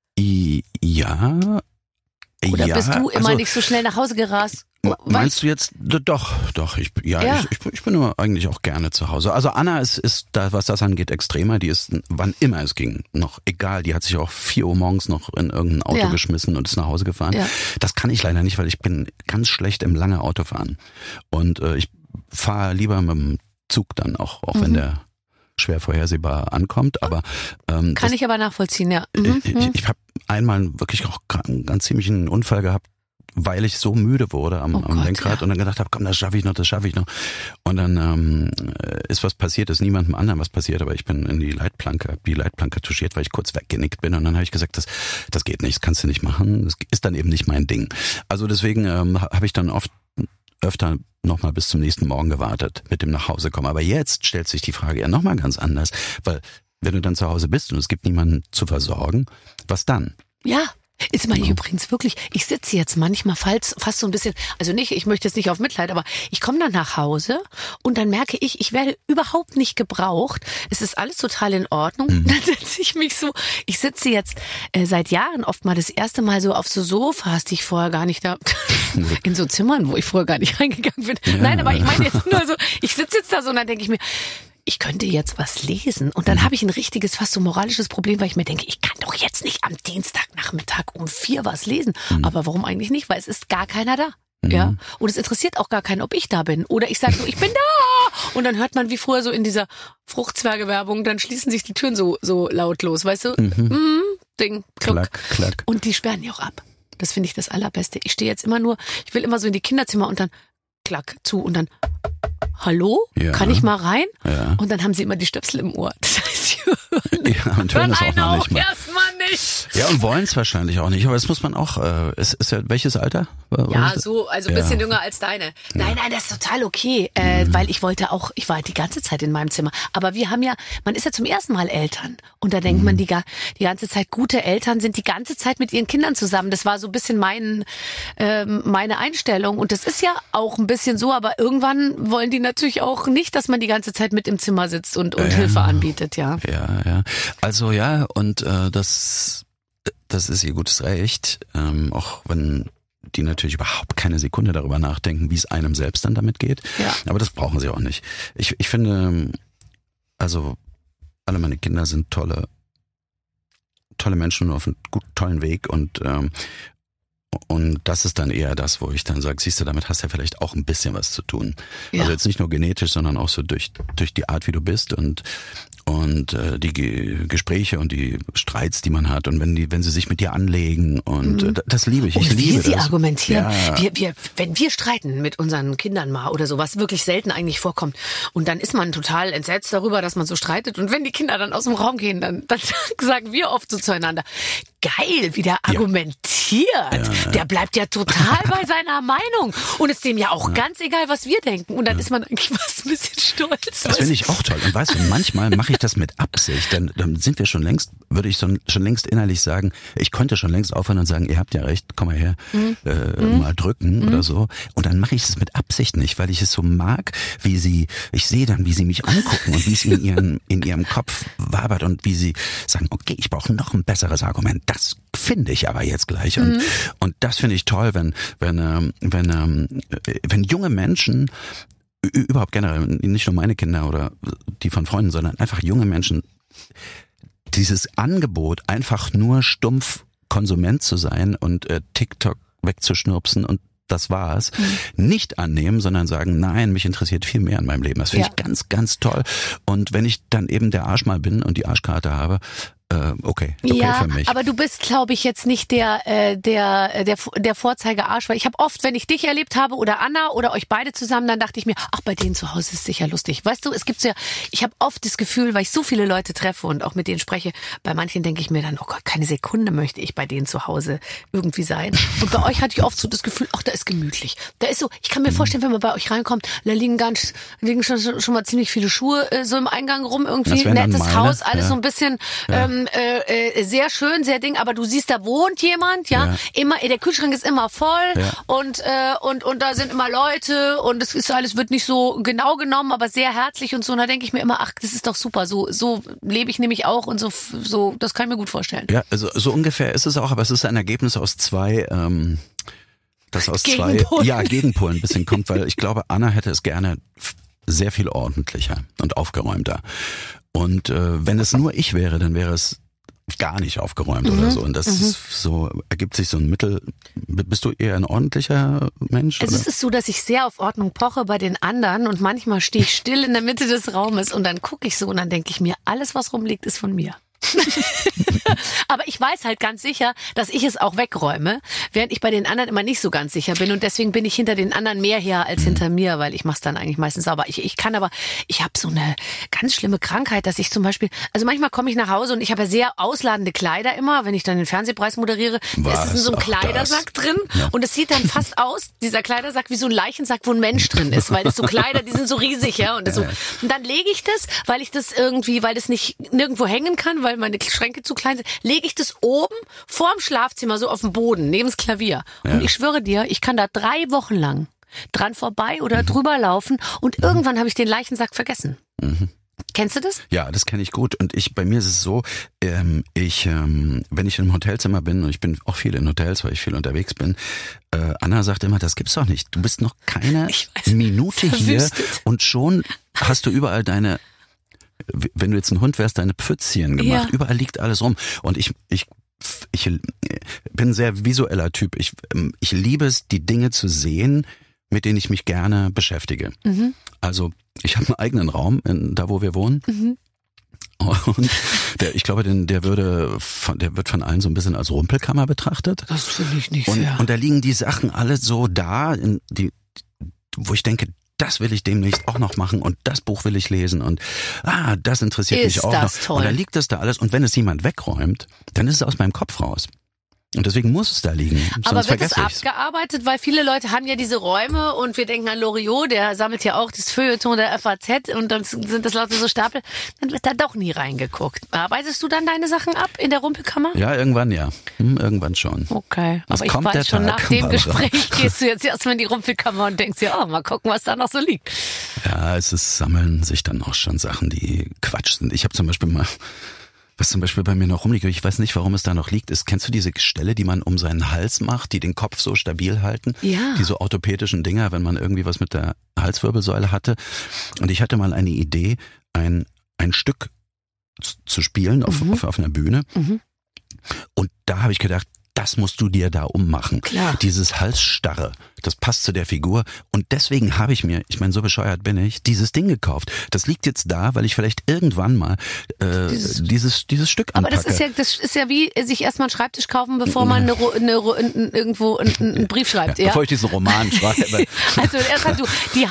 Ja. Oder ja, bist du immer also, nicht so schnell nach Hause gerast? Meinst du jetzt, doch, doch, ich, ja, ja. Ich, ich, ich bin immer eigentlich auch gerne zu Hause. Also Anna ist, ist da, was das angeht, extremer. Die ist, wann immer es ging, noch egal. Die hat sich auch vier Uhr morgens noch in irgendein Auto ja. geschmissen und ist nach Hause gefahren. Ja. Das kann ich leider nicht, weil ich bin ganz schlecht im lange Autofahren. Und äh, ich fahre lieber mit dem Zug dann auch, auch mhm. wenn der schwer vorhersehbar ankommt. Aber ähm, kann das, ich aber nachvollziehen, ja. Mhm. Ich, ich, ich habe einmal wirklich auch einen ganz ziemlichen Unfall gehabt, weil ich so müde wurde am, oh am Gott, Lenkrad ja. und dann gedacht habe, komm, das schaffe ich noch, das schaffe ich noch. Und dann ähm, ist was passiert, ist niemandem anderen was passiert, aber ich bin in die Leitplanke, habe die Leitplanke touchiert, weil ich kurz weggenickt bin und dann habe ich gesagt, das, das geht nicht, das kannst du nicht machen, das ist dann eben nicht mein Ding. Also deswegen ähm, habe ich dann oft öfter nochmal bis zum nächsten Morgen gewartet mit dem Nachhausekommen. Aber jetzt stellt sich die Frage ja nochmal ganz anders, weil wenn du dann zu Hause bist und es gibt niemanden zu versorgen, was dann? Ja. Ist meine ich übrigens wirklich, ich sitze jetzt manchmal fast, fast so ein bisschen, also nicht, ich möchte jetzt nicht auf Mitleid, aber ich komme dann nach Hause und dann merke ich, ich werde überhaupt nicht gebraucht. Es ist alles total in Ordnung. Mhm. Dann setze ich mich so, ich sitze jetzt äh, seit Jahren oft mal das erste Mal so auf so Sofas, die ich vorher gar nicht da, in so Zimmern, wo ich vorher gar nicht reingegangen bin. Ja. Nein, aber ich meine jetzt nur so, ich sitze jetzt da so und dann denke ich mir, ich könnte jetzt was lesen und dann mhm. habe ich ein richtiges, fast so moralisches Problem, weil ich mir denke, ich kann doch jetzt nicht am Dienstagnachmittag um vier was lesen. Mhm. Aber warum eigentlich nicht? Weil es ist gar keiner da. Mhm. Ja. Und es interessiert auch gar keinen, ob ich da bin. Oder ich sage so, ich bin da. und dann hört man wie früher so in dieser Fruchtzwerge-Werbung, dann schließen sich die Türen so, so lautlos, weißt du? Mhm. Mm, Ding, kluck. Klack, klack. Und die sperren die auch ab. Das finde ich das Allerbeste. Ich stehe jetzt immer nur, ich will immer so in die Kinderzimmer und dann klack zu und dann hallo, Ja. kann ich mal rein? Ja. Und dann haben sie immer die Stöpsel im Ohr. Das heißt, sie Ja, und hören es auch noch nicht mal. erstmal nicht. Ja, und wollen es wahrscheinlich auch nicht, aber das muss man auch, äh, ist, ist ja, welches Alter? Ja, so, also ein Ja. bisschen jünger als deine. Nein, nein, das ist total okay, äh, Mhm. weil ich wollte auch, ich war halt die ganze Zeit in meinem Zimmer. Aber wir haben ja, man ist ja zum ersten Mal Eltern. Und da denkt Mhm. man die, ga- die ganze Zeit, gute Eltern sind die ganze Zeit mit ihren Kindern zusammen. Das war so ein bisschen mein, ähm, meine Einstellung. Und das ist ja auch ein bisschen so, aber irgendwann wollen die natürlich auch nicht, dass man die ganze Zeit mit im Zimmer sitzt und, und Ja. Hilfe anbietet, ja. Ja, ja. Also ja, und äh, das, das ist ihr gutes Recht, ähm, auch wenn die natürlich überhaupt keine Sekunde darüber nachdenken, wie es einem selbst dann damit geht. Ja. Aber das brauchen sie auch nicht. Ich, ich finde, also alle meine Kinder sind tolle, tolle Menschen und auf einem gut, tollen Weg und ähm, und das ist dann eher das, wo ich dann sage, siehst du, damit hast du ja vielleicht auch ein bisschen was zu tun. Ja. Also jetzt nicht nur genetisch, sondern auch so durch durch die Art, wie du bist und und äh, die Ge- Gespräche und die Streits, die man hat und wenn die, wenn sie sich mit dir anlegen und äh, das liebe ich. Ich Und liebe wie sie das. argumentieren. Ja. Wir, wir, wenn wir streiten mit unseren Kindern mal oder so, was wirklich selten eigentlich vorkommt, und dann ist man total entsetzt darüber, dass man so streitet. Und wenn die Kinder dann aus dem Raum gehen, dann, dann sagen wir oft so zueinander, geil, wie der argumentiert. Der bleibt ja total bei seiner Meinung. Und ist dem ja auch ganz egal, was wir denken. Und dann ist man eigentlich fast ein bisschen stolz. Das finde ich auch toll. Und weißt du, manchmal mache ich das mit Absicht. Dann, dann sind wir schon längst, würde ich schon, schon längst innerlich sagen, ich könnte schon längst aufhören und sagen, ihr habt ja recht, komm mal her, Mhm. äh, mal drücken Mhm. oder so. Und dann mache ich es mit Absicht nicht, weil ich es so mag, wie sie, ich sehe dann, wie sie mich angucken und wie es in ihren, in ihrem Kopf wabert und wie sie sagen, okay, ich brauche noch ein besseres Argument. Das finde ich aber jetzt gleich. Und, Mhm. und das finde ich toll, wenn, wenn, ähm, wenn, ähm, wenn junge Menschen ü- überhaupt generell, nicht nur meine Kinder oder die von Freunden, sondern einfach junge Menschen, dieses Angebot, einfach nur stumpf Konsument zu sein und äh, TikTok wegzuschnurpsen und das war's, Mhm. nicht annehmen, sondern sagen, nein, mich interessiert viel mehr in meinem Leben. Das finde Ja. ich ganz, ganz toll. Und wenn ich dann eben der Arsch mal bin und die Arschkarte habe, äh, okay, okay ja, für mich. aber du bist, glaube ich, jetzt nicht der äh, der der der Vorzeigearsch, weil ich habe oft, wenn ich dich erlebt habe oder Anna oder euch beide zusammen, dann dachte ich mir, ach, bei denen zu Hause ist sicher lustig. Weißt du, es gibt so ja, ich habe oft das Gefühl, weil ich so viele Leute treffe und auch mit denen spreche, bei manchen denke ich mir dann, oh Gott, keine Sekunde möchte ich bei denen zu Hause irgendwie sein. Und bei euch hatte ich oft so das Gefühl, ach, da ist gemütlich. Da ist so, ich kann mir vorstellen, wenn man bei euch reinkommt, da liegen ganz liegen schon schon mal ziemlich viele Schuhe äh, so im Eingang rum, irgendwie Das wären dann nettes meine, Haus, alles ja. so ein bisschen ähm, äh, äh, sehr schön, sehr ding, aber du siehst, da wohnt jemand, ja, Ja. immer, der Kühlschrank ist immer voll Ja. und äh, und und da sind immer Leute und es ist alles wird nicht so genau genommen, aber sehr herzlich und so. Und da denke ich mir immer, ach, das ist doch super, so so lebe ich nämlich auch und so so, das kann ich mir gut vorstellen. Ja, also so ungefähr ist es auch, aber es ist ein Ergebnis aus zwei, ähm, das aus zwei Gegenpolen. ja, Gegenpolen ein bisschen kommt, weil ich glaube, Anna hätte es gerne f- sehr viel ordentlicher und aufgeräumter. Und äh, wenn es nur ich wäre, dann wäre es gar nicht aufgeräumt Mhm. oder so. Und das ist so, ergibt sich so ein Mittel. B- Bist du eher ein ordentlicher Mensch? Also oder? es ist so, dass ich sehr auf Ordnung poche bei den anderen und manchmal stehe ich still in der Mitte des Raumes und dann gucke ich so und dann denke ich mir, alles was rumliegt, ist von mir. Aber ich weiß halt ganz sicher, dass ich es auch wegräume, während ich bei den anderen immer nicht so ganz sicher bin und deswegen bin ich hinter den anderen mehr her als hinter mir, weil ich mache es dann eigentlich meistens sauber. Ich, ich kann aber, ich habe so eine ganz schlimme Krankheit, dass ich zum Beispiel, also manchmal komme ich nach Hause und ich habe ja sehr ausladende Kleider immer, wenn ich dann den Fernsehpreis moderiere, da ist es in so einem Was? Auch Kleidersack das. drin und es sieht dann fast aus, dieser Kleidersack, wie so ein Leichensack, wo ein Mensch drin ist, weil das so Kleider, die sind so riesig, ja, und das so. Und dann lege ich das, weil ich das irgendwie, weil das nicht nirgendwo hängen kann, weil meine Schränke zu klein sind, lege ich das oben vorm Schlafzimmer so auf dem Boden, neben das Klavier. Und ich schwöre dir, ich kann da drei Wochen lang dran vorbei oder drüber laufen und irgendwann habe ich den Leichensack vergessen. Mhm. Kennst du das? Ja, das kenne ich gut. Und ich, bei mir ist es so, ähm, ich, ähm, wenn ich im Hotelzimmer bin, und ich bin auch viel in Hotels, weil ich viel unterwegs bin, äh, Anna sagt immer, das gibt's doch nicht. Du bist noch keine Ich weiß, Minute hier verwüstet. und schon hast du überall deine, wenn du jetzt ein Hund wärst, deine Pfützchen gemacht. Ja. Überall liegt alles rum. Und ich, ich, ich bin ein sehr visueller Typ. Ich, ähm, ich liebe es, die Dinge zu sehen, mit denen ich mich gerne beschäftige. Mhm. Also ich habe einen eigenen Raum, in, da wo wir wohnen. Mhm. Und der, ich glaube, den, der würde, von, der wird von allen so ein bisschen als Rumpelkammer betrachtet. Das finde ich nicht Und, fair. und da liegen die Sachen alle so da, in die, wo ich denke, das will ich demnächst auch noch machen und das Buch will ich lesen und ah, das interessiert Ist mich auch das noch. toll. Und da liegt das da alles und wenn es jemand wegräumt, dann ist es aus meinem Kopf raus. Und deswegen muss es da liegen, sonst Aber wird das vergesse ich's. abgearbeitet? Weil viele Leute haben ja diese Räume und wir denken an Loriot, der sammelt ja auch das Feuilleton der F A Z und dann sind das lauter so Stapel. Dann wird da doch nie reingeguckt. Arbeitest du dann deine Sachen ab in der Rumpelkammer? Ja, irgendwann ja. Hm, irgendwann schon. Okay. Es Aber ich kommt weiß der schon, Tag, nach dem Barbara. Gespräch gehst du jetzt erstmal in die Rumpelkammer und denkst dir, oh, mal gucken, was da noch so liegt. Ja, es ist, sammeln sich dann auch schon Sachen, die Quatsch sind. Ich habe zum Beispiel mal, was zum Beispiel bei mir noch rumliegt, ich weiß nicht, warum es da noch liegt, ist, kennst du diese Gestelle, die man um seinen Hals macht, die den Kopf so stabil halten? Ja. Diese orthopädischen Dinger, wenn man irgendwie was mit der Halswirbelsäule hatte. Und ich hatte mal eine Idee, ein, ein Stück zu, zu spielen auf, Mhm. auf, auf einer Bühne. Mhm. Und da habe ich gedacht, das musst du dir da ummachen. Klar. Dieses Halsstarre, das passt zu der Figur. Und deswegen habe ich mir, ich meine, so bescheuert bin ich, dieses Ding gekauft. Das liegt jetzt da, weil ich vielleicht irgendwann mal äh, Dieses- dieses, dieses Stück Aber anpacke. das ist ja, das ist ja wie sich erstmal einen Schreibtisch kaufen, bevor man eine, Ru- eine, Ru- n- irgendwo einen, einen Brief schreibt. Ja, Bevor ich diesen Roman schreibe. Also erst hast du die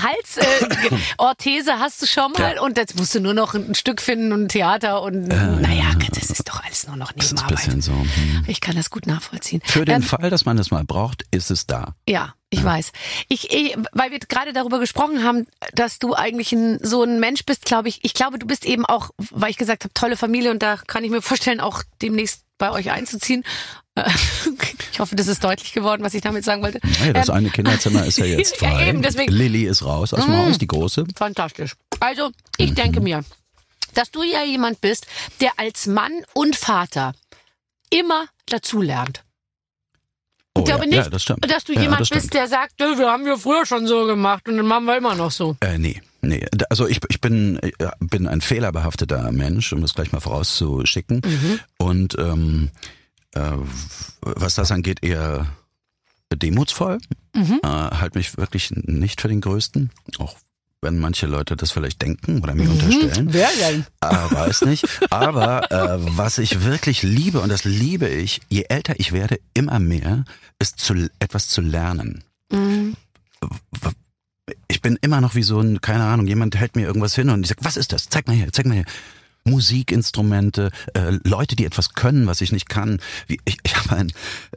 Halsorthese hast du schon mal Ja. und jetzt musst du nur noch ein Stück finden und ein Theater und naja, das ist doch alles nur noch Das ist ein Nebenarbeit. bisschen so. Hm. Ich kann das gut nachvollziehen. Für den Ähm, Fall, dass man das mal braucht, ist es da. Ja, ich weiß. Ich, ich, weil wir gerade darüber gesprochen haben, dass du eigentlich ein, so ein Mensch bist, glaube ich. Ich glaube, du bist eben auch, weil ich gesagt habe, tolle Familie und da kann ich mir vorstellen, auch demnächst bei euch einzuziehen. Äh, Ich hoffe, das ist deutlich geworden, was ich damit sagen wollte. Naja, das Ähm, eine Kinderzimmer ist ja jetzt Ja, frei. eben, deswegen- Lilly ist raus aus dem Haus, die große. Fantastisch. Also, ich denke mir, dass du ja jemand bist, der als Mann und Vater immer dazulernt. Oh, Ich glaube ja, nicht, ja, das stimmt. dass du Ja, jemand das bist, stimmt. der sagt, "Nö, wir haben ja früher schon so gemacht und dann machen wir immer noch so. Äh, nee, nee. Also ich, ich bin, äh, bin ein fehlerbehafteter Mensch, um das gleich mal vorauszuschicken. Mhm. Und ähm, äh, was das angeht, eher demutsvoll. Mhm. Äh, halt mich wirklich nicht für den Größten. Auch wenn manche Leute das vielleicht denken oder mir unterstellen. Wer denn? Äh, weiß nicht. Aber äh, was ich wirklich liebe, und das liebe ich, je älter ich werde, immer mehr, ist zu, etwas zu lernen. Mhm. Ich bin immer noch wie so ein, keine Ahnung, jemand hält mir irgendwas hin und ich sag, was ist das? Zeig mal her, zeig mal her. Musikinstrumente, äh, Leute, die etwas können, was ich nicht kann. Wie, ich ich habe einen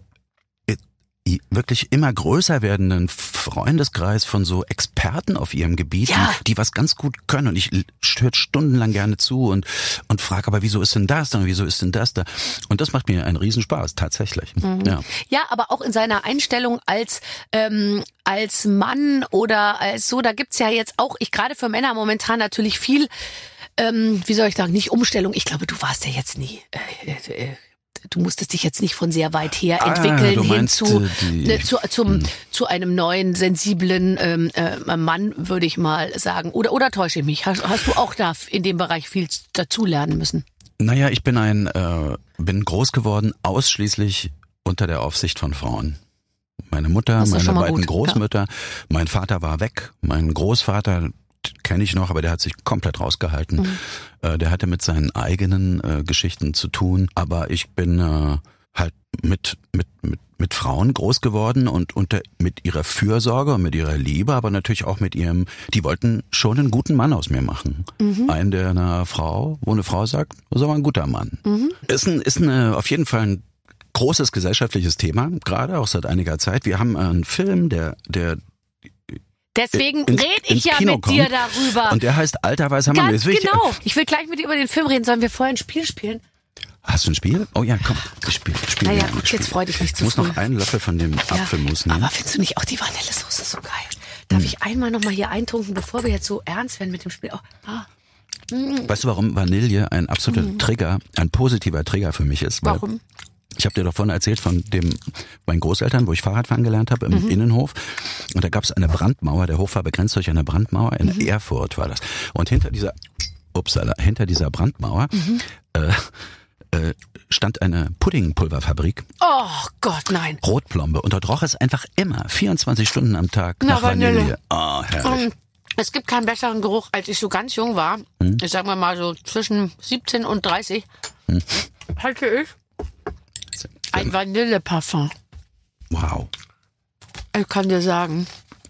äh, wirklich immer größer werdenden Freundeskreis von so Experten auf ihrem Gebiet, Ja. die, die was ganz gut können. Und ich höre stundenlang gerne zu und, und frage, aber wieso ist denn das da? Und wieso ist denn das da? Und das macht mir einen Riesenspaß, tatsächlich. Ja. Ja, aber auch in seiner Einstellung als ähm, als Mann oder als so, da gibt's ja jetzt auch, ich gerade für Männer momentan natürlich viel, ähm, wie soll ich sagen, nicht Umstellung. Ich glaube, du warst ja jetzt nie, äh, äh, du musstest dich jetzt nicht von sehr weit her Ah, entwickeln du hin meinst, zu, äh, die- ne, zu, zum, zu einem neuen, sensiblen ähm, äh, Mann, würde ich mal sagen. Oder, oder täusche ich mich? Hast, hast du auch da in dem Bereich viel dazulernen müssen? Naja, ich bin ein, äh, bin groß geworden ausschließlich unter der Aufsicht von Frauen. Meine Mutter, Das ist meine schon mal beiden gut, Großmütter, mein Vater war weg, mein Großvater kenne ich noch, aber der hat sich komplett rausgehalten. Mhm. Äh, der hatte mit seinen eigenen äh, Geschichten zu tun, aber ich bin äh, halt mit mit mit mit Frauen groß geworden und unter mit ihrer Fürsorge und mit ihrer Liebe, aber natürlich auch mit ihrem, die wollten schon einen guten Mann aus mir machen. Mhm. Einen, der einer Frau, wo eine Frau sagt, das ist aber ein guter Mann. Mhm. Ist ein, ist eine, auf jeden Fall ein großes gesellschaftliches Thema, gerade auch seit einiger Zeit. Wir haben einen Film, der, der Deswegen ins- rede ich ins ja Kino mit dir kommt. darüber. Und der heißt Alter weißer Mann. Ganz Jetzt will ich- genau. Ich will gleich mit dir über den Film reden. Sollen wir vorher ein Spiel spielen? Hast du ein Spiel? Oh ja, komm, ich spiele. Spiel, Naja, ja, gut, ich spiel. jetzt freu dich nicht Ich zu muss früh. noch einen Löffel von dem Apfelmus nehmen. Aber findest du nicht auch die Vanillesoße so geil? Darf Hm. ich einmal noch mal hier eintunken, bevor wir jetzt so ernst werden mit dem Spiel? Oh, ah, Weißt du, warum Vanille ein absoluter Trigger, ein positiver Trigger für mich ist? Weil warum? Ich habe dir davon erzählt von dem meinen Großeltern, wo ich Fahrradfahren gelernt habe im Innenhof. Und da gab es eine Brandmauer. Der Hof war begrenzt durch eine Brandmauer. In Erfurt war das. Und hinter dieser, upsala, hinter dieser Brandmauer äh, äh, stand eine Puddingpulverfabrik, Oh Gott, nein. Rotplombe. Und dort roch es einfach immer, vierundzwanzig Stunden am Tag Na, nach Vanille. Vanille. Oh, herrlich. Ähm, Es gibt keinen besseren Geruch, als ich so ganz jung war. Hm. Ich sag mal mal so zwischen siebzehn und dreißig. Hm. Hatte ich ein Vanilleparfum. Wow. Ich kann dir sagen,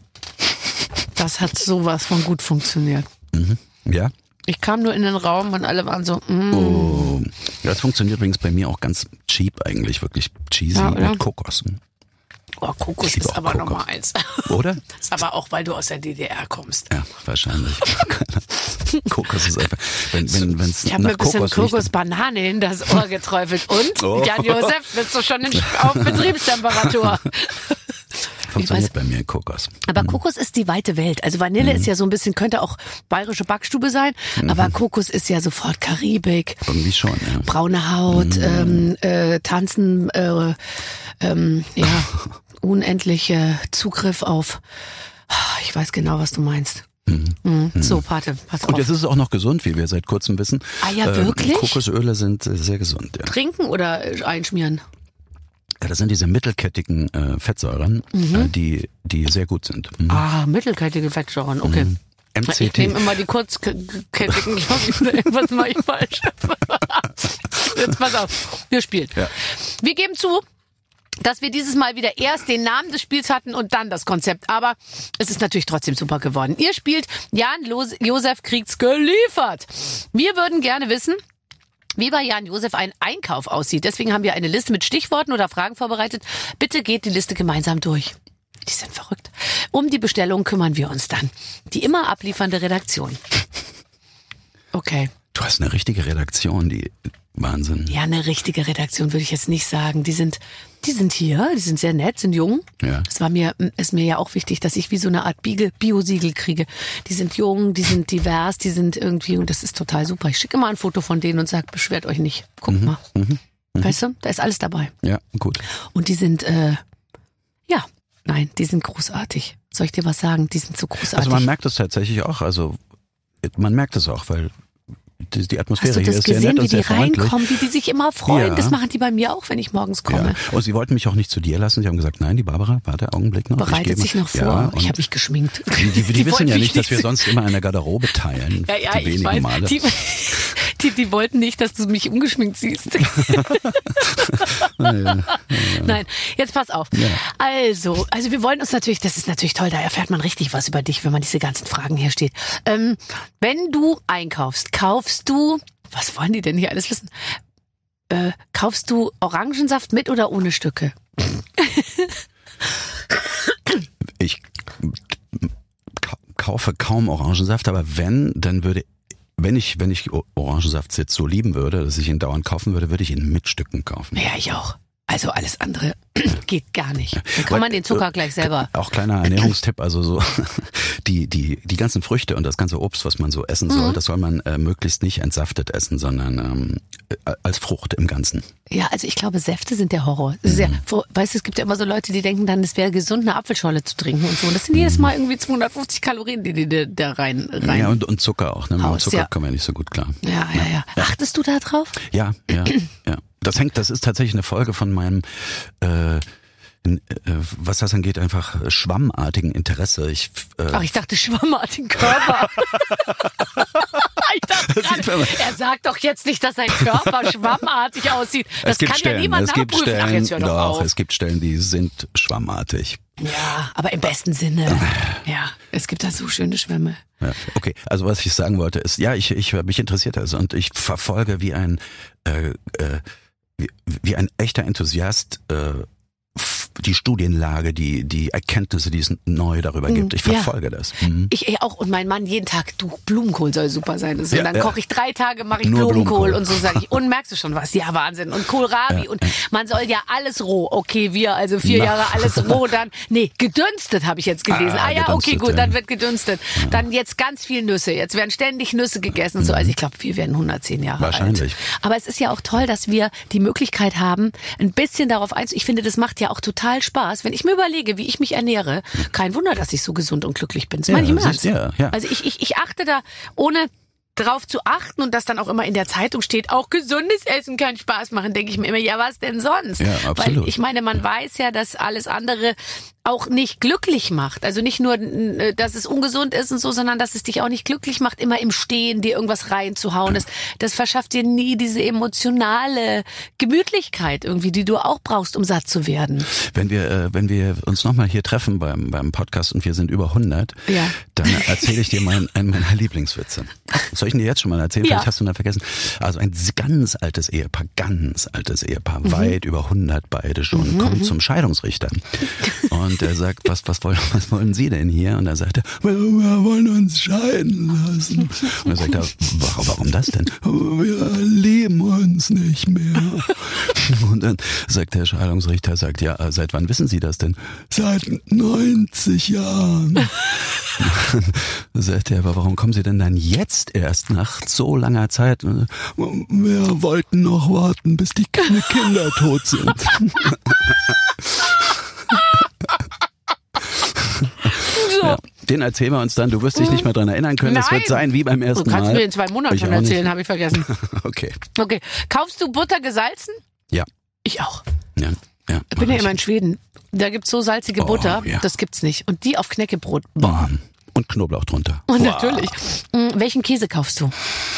das hat sowas von gut funktioniert. Mhm. Ja? Ich kam nur in den Raum und alle waren so, mm. Oh. Das funktioniert übrigens bei mir auch ganz cheap eigentlich, wirklich cheesy Ja, oder? mit Kokos. Oh, Kokos Ich liebe ist auch aber Kokos. Nummer eins. Oder? Aber auch, weil du aus der D D R kommst. Ja, wahrscheinlich. Kokos ist einfach, wenn, wenn, wenn's Ich habe nach mir ein bisschen Kokos riecht, Kokosbanane in das Ohr geträufelt. Und, Oh. Jan-Josef, bist du schon in, auf Betriebstemperatur? funktioniert bei mir Kokos. Aber Kokos ist die weite Welt. Also Vanille Mhm. ist ja so ein bisschen, könnte auch bayerische Backstube sein, aber Kokos ist ja sofort Karibik. Irgendwie schon, ja. Braune Haut, ähm, äh, tanzen, äh, ähm, ja, unendliche Zugriff auf, ich weiß genau, was du meinst. Mhm. Mhm. So, Pate, pass auf. Und jetzt ist es auch noch gesund, wie wir seit kurzem wissen. Ah ja, wirklich? Äh, Kokosöle sind äh, sehr gesund, ja. Trinken oder äh, einschmieren? Ja, das sind diese mittelkettigen äh, Fettsäuren, äh, die, die sehr gut sind. Mhm. Ah, mittelkettige Fettsäuren, okay. Mhm. M C Ich T. nehme immer die kurzkettigen, glaube ich, oder irgendwas mache ich falsch. Jetzt pass auf, wir spielen. Ja. Wir geben zu, dass wir dieses Mal wieder erst den Namen des Spiels hatten und dann das Konzept. Aber es ist natürlich trotzdem super geworden. Ihr spielt, Jan-Josef kriegt's geliefert. Wir würden gerne wissen, wie bei Jan-Josef ein Einkauf aussieht. Deswegen haben wir eine Liste mit Stichworten oder Fragen vorbereitet. Bitte geht die Liste gemeinsam durch. Die sind verrückt. Um die Bestellung kümmern wir uns dann. Die immer abliefernde Redaktion. Okay. Du hast eine richtige Redaktion, die Wahnsinn. Ja, eine richtige Redaktion würde ich jetzt nicht sagen. Die sind, die sind hier, die sind sehr nett, sind jung. Ja. Es war mir, ist mir ja auch wichtig, dass ich wie so eine Art Biegel, Bio-Siegel kriege. Die sind jung, die sind divers, die sind irgendwie, und das ist total super. Ich schicke immer ein Foto von denen und sage, beschwert euch nicht. Guckt Mhm. mal. Mhm. Mhm. Weißt du, da ist alles dabei. Ja, gut. Und die sind, äh, ja, nein, die sind großartig. Soll ich dir was sagen? Die sind so großartig. Also man merkt es tatsächlich auch, also man merkt es auch, weil die, die Atmosphäre Hast du hier das ist sehr gesehen, nett wie und die sehr freundlich. reinkommen, wie die sich immer freuen? Ja. Das machen die bei mir auch, wenn ich morgens komme. Ja. Und sie wollten mich auch nicht zu dir lassen. Sie haben gesagt, nein, die Barbara, warte, Augenblick noch. ich Bereitet gebe- sich noch vor. Ja, ich und habe mich geschminkt. Die, die, die, Die wissen wollten ja mich nicht, dass wir nicht- sonst immer eine Garderobe teilen. Ja, ja, die ich wenigen weiß. Male. Die, die, die wollten nicht, dass du mich ungeschminkt siehst. Ja, ja. Nein, jetzt pass auf. Ja. Also, also wir wollen uns natürlich, das ist natürlich toll, da erfährt man richtig was über dich, wenn man diese ganzen Fragen hier steht. Ähm, wenn du einkaufst, kaufst du, was wollen die denn hier alles wissen? Äh, kaufst du Orangensaft mit oder ohne Stücke? Ich ka- kaufe kaum Orangensaft, aber wenn, dann würde wenn ich, wenn ich O- Orangensaft jetzt so lieben würde, dass ich ihn dauernd kaufen würde, würde ich ihn mit Stücken kaufen. Ja, ich auch. Also alles andere geht gar nicht. Dann kann Weil, man den Zucker äh, gleich selber. Auch kleiner Ernährungstipp, also so die die die ganzen Früchte und das ganze Obst, was man so essen soll, Mhm. das soll man äh, möglichst nicht entsaftet essen, sondern ähm, äh, als Frucht im Ganzen. Ja, also ich glaube, Säfte sind der Horror. Das ist ja, vor- weißt du, es gibt ja immer so Leute, die denken dann, es wäre gesund, eine Apfelschorle zu trinken und so. Und das sind jedes Mal irgendwie zweihundertfünfzig Kalorien, die die da- da rein rein. Ja, und, und Zucker auch. Ne? Mit Haust, Zucker ja. kommen wir nicht so gut klar. Ja, ja, ja. Achtest du da drauf? Ja, ja, ja. Das hängt, das ist tatsächlich eine Folge von meinem, äh, in, äh, was das angeht, einfach äh, schwammartigen Interesse. Ich, äh, Ach, ich dachte schwammartigen Körper. ich dachte Das sieht gerade, man- er sagt doch jetzt nicht, dass sein Körper schwammartig aussieht. Das es gibt kann Stellen, ja niemand es gibt nachprüfen. Ach, Stellen, jetzt hör doch, doch, auf. es gibt Stellen, die sind schwammartig. Ja, aber im besten Sinne. Ja, es gibt da so schöne Schwämme. Ja, okay, also was ich sagen wollte ist, ja, ich, ich mich interessiert das und ich verfolge wie ein äh, äh, wie, wie ein echter Enthusiast äh, f- die Studienlage, die die Erkenntnisse, die es neu darüber gibt. Ich ja. verfolge das. Mhm. Ich eh auch und mein Mann jeden Tag, du, Blumenkohl soll super sein. So, Ja, dann ja. koche ich drei Tage, mache ich Nur Blumenkohl, Blumenkohl. und so sage ich. Und merkst du schon was? Ja, Wahnsinn. Und Kohlrabi. Und man soll ja alles roh. Okay, wir, also vier Na. Jahre alles roh, dann, nee, gedünstet habe ich jetzt gelesen. Ah, Ah, ja, okay, gedünstet, gut, ja. dann wird gedünstet. Dann jetzt ganz viel Nüsse. Jetzt werden ständig Nüsse gegessen und so. Also ich glaube, wir werden hundertzehn Jahre Wahrscheinlich. alt. Aber es ist ja auch toll, dass wir die Möglichkeit haben, ein bisschen darauf einzugehen. Ich finde, das macht ja auch total Spaß. Wenn ich mir überlege, wie ich mich ernähre, kein Wunder, dass ich so gesund und glücklich bin. Das Ja, meine ich im siehst Ernst. du, ja, ja. Also ich, ich, ich achte da ohne, drauf zu achten und das dann auch immer in der Zeitung steht, auch gesundes Essen kann Spaß machen, denke ich mir immer, ja, was denn sonst? Ja, absolut. Weil ich meine, man ja. weiß ja, dass alles andere auch nicht glücklich macht. Also nicht nur, dass es ungesund ist und so, sondern dass es dich auch nicht glücklich macht, immer im Stehen dir irgendwas reinzuhauen. Das, das verschafft dir nie diese emotionale Gemütlichkeit irgendwie, die du auch brauchst, um satt zu werden. Wenn wir, äh, wenn wir uns nochmal hier treffen beim, beim Podcast und wir sind über hundert, ja. dann erzähle ich dir mal einen meiner Lieblingswitze. Soll ich ihn dir jetzt schon mal erzählen? Ja. Vielleicht hast du ihn dann vergessen. Also ein ganz altes Ehepaar, ganz altes Ehepaar, mhm. weit über hundert beide schon, mhm. kommt zum Scheidungsrichter. Und er sagt, was, was, wollen, was wollen Sie denn hier? Und er sagt, wir, wir wollen uns scheiden lassen. Und er sagt, warum, warum das denn? Wir lieben uns nicht mehr. Und dann sagt der Scheidungsrichter, sagt, ja, seit wann wissen Sie das denn? Seit neunzig Jahren. Dann sagt er, aber warum kommen Sie denn dann jetzt erst nach so langer Zeit? Wir wollten noch warten, bis die Kinder tot sind. So. Ja, den erzählen wir uns dann. Du wirst dich nicht mehr dran erinnern können. Es wird sein wie beim ersten Mal. Du kannst mir in zwei Monaten schon erzählen, habe ich vergessen. Okay. Okay. Kaufst du Butter gesalzen? Ja. Ich auch. Ja. Ja, ich bin ja immer in Schweden. Da gibt's so salzige oh, Butter, ja. das gibt's nicht. Und die auf Knäckebrot. Boah. Und Knoblauch drunter. Und wow. natürlich. Welchen Käse kaufst du?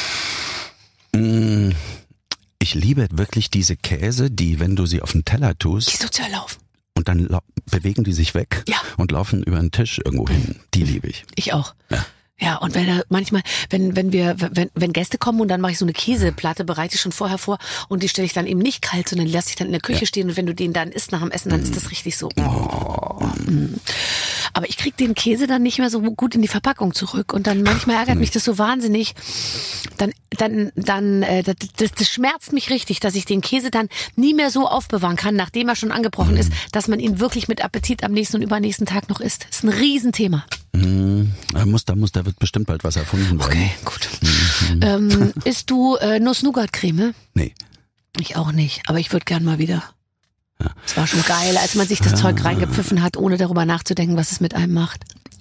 Ich liebe wirklich diese Käse, die, wenn du sie auf den Teller tust, die so zerlaufen. Und dann lau- bewegen die sich weg ja. und laufen über den Tisch irgendwo hin. Die liebe ich. Ich auch. Ja. Ja, und wenn er manchmal, wenn wenn wir, wenn wenn Gäste kommen und dann mache ich so eine Käseplatte, bereite ich schon vorher vor und die stelle ich dann eben nicht kalt, sondern lasse ich dann in der Küche ja. stehen und wenn du den dann isst nach dem Essen, dann mm. ist das richtig so. Oh. Mm. Aber ich krieg den Käse dann nicht mehr so gut in die Verpackung zurück und dann manchmal ärgert mich das so wahnsinnig. Dann dann dann äh, das, das, das schmerzt mich richtig, dass ich den Käse dann nie mehr so aufbewahren kann, nachdem er schon angebrochen mm. ist, dass man ihn wirklich mit Appetit am nächsten und übernächsten Tag noch isst. Das ist ein Riesenthema. Mm. Da muss, da muss, da wird bestimmt bald was erfunden werden. Okay, gut. Mhm. Ähm, isst du äh, Nuss-Nougat-Creme? Nee. Ich auch nicht, aber ich würde gern mal wieder. Ja. Es war schon geil, als man sich das ja. Zeug reingepfiffen hat, ohne darüber nachzudenken, was es mit einem macht.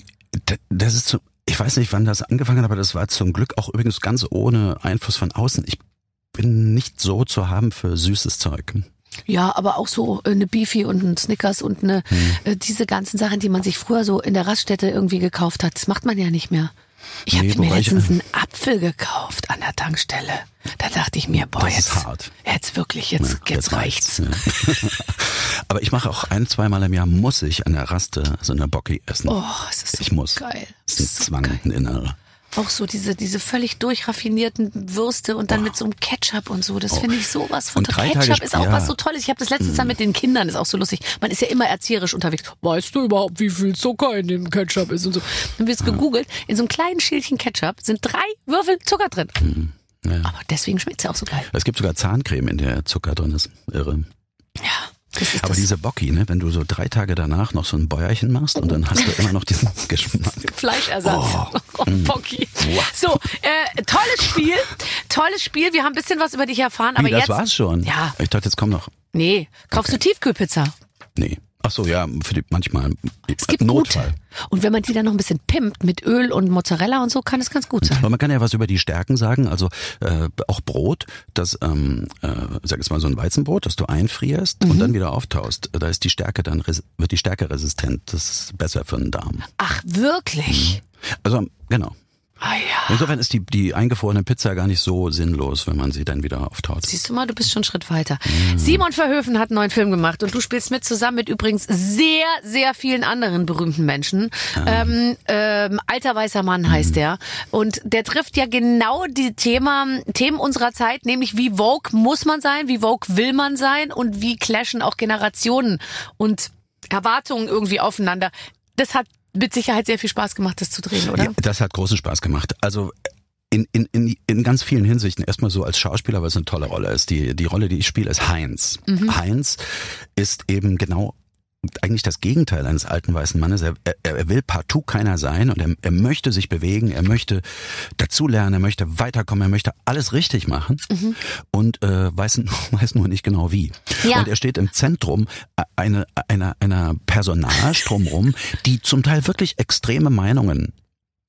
Das ist so, ich weiß nicht, wann das angefangen hat, aber das war zum Glück auch übrigens ganz ohne Einfluss von außen. Ich bin nicht so zu haben für süßes Zeug. Ja, aber auch so eine Beefy und ein Snickers und eine hm. äh, diese ganzen Sachen, die man sich früher so in der Raststätte irgendwie gekauft hat, das macht man ja nicht mehr. Ich nee, habe mir letztens einen Apfel gekauft an der Tankstelle. Da dachte ich mir, boah, das jetzt, ist hart. jetzt wirklich, jetzt, ja, jetzt, jetzt reicht's. reicht's. Ja. Aber ich mache auch ein, zweimal im Jahr muss ich an der Raste so eine Bocki essen. Oh, es ist so ich muss. geil. Das ist ein so Zwang, geil. ein innerer. Auch so diese diese völlig durchraffinierten Würste und dann oh. mit so einem Ketchup und so. Das oh. finde ich sowas von toll. Ketchup Tage, ist auch ja. was so Tolles. Ich habe das letztens mm. dann mit den Kindern, ist auch so lustig. Man ist ja immer erzieherisch unterwegs. Weißt du überhaupt, wie viel Zucker in dem Ketchup ist und so. Dann wird es ja. gegoogelt. In so einem kleinen Schälchen Ketchup sind drei Würfel Zucker drin. Mm. Ja. Aber deswegen schmeckt es ja auch so geil. Es gibt sogar Zahncreme, in der Zucker drin ist. Irre. Ja. Das ist aber das. diese Bocki, ne, wenn du so drei Tage danach noch so ein Bäuerchen machst und dann hast du immer noch diesen Geschmack. Fleischersatz. Oh, oh, Bocki. Wow. So, äh, tolles Spiel. Tolles Spiel. Wir haben ein bisschen was über dich erfahren. Aber Wie, das jetzt, war's schon? Ja. Ich dachte, jetzt komm noch. Nee. Kaufst okay. du Tiefkühlpizza? Nee. Ach so, ja, für die manchmal es gibt Notfall. Gute. Und wenn man die dann noch ein bisschen pimpt mit Öl und Mozzarella und so, kann es ganz gut sein. Aber man kann ja was über die Stärken sagen. Also äh, auch Brot, das, ähm, äh, sag jetzt mal so ein Weizenbrot, das du einfrierst mhm. und dann wieder auftaust. Da ist die Stärke dann wird die Stärke resistent. Das ist besser für den Darm. Ach wirklich? Mhm. Also genau. Ah ja. Insofern ist die, die eingefrorene Pizza gar nicht so sinnlos, wenn man sie dann wieder auftaut. Siehst du mal, du bist schon einen Schritt weiter. Mm. Simon Verhoeven hat einen neuen Film gemacht und du spielst mit zusammen mit übrigens sehr, sehr vielen anderen berühmten Menschen. Ah. Ähm, ähm, Alter weißer Mann heißt mm. der. Und der trifft ja genau die Thema, Themen unserer Zeit, nämlich wie Vogue muss man sein, wie Vogue will man sein und wie clashen auch Generationen und Erwartungen irgendwie aufeinander. Das hat mit Sicherheit sehr viel Spaß gemacht, das zu drehen, oder? Ja, das hat großen Spaß gemacht. Also in, in, in, in ganz vielen Hinsichten. Erstmal so als Schauspieler, weil es eine tolle Rolle ist. Die, die Rolle, die ich spiele, ist Heinz. Mhm. Heinz ist eben genau eigentlich das Gegenteil eines alten weißen Mannes. Er, er, er will partout keiner sein und er, er möchte sich bewegen, er möchte dazulernen, er möchte weiterkommen, er möchte alles richtig machen mhm. und äh, weiß, weiß nur nicht genau wie. Ja. Und er steht im Zentrum eine, einer, einer Personage drumherum, die zum Teil wirklich extreme Meinungen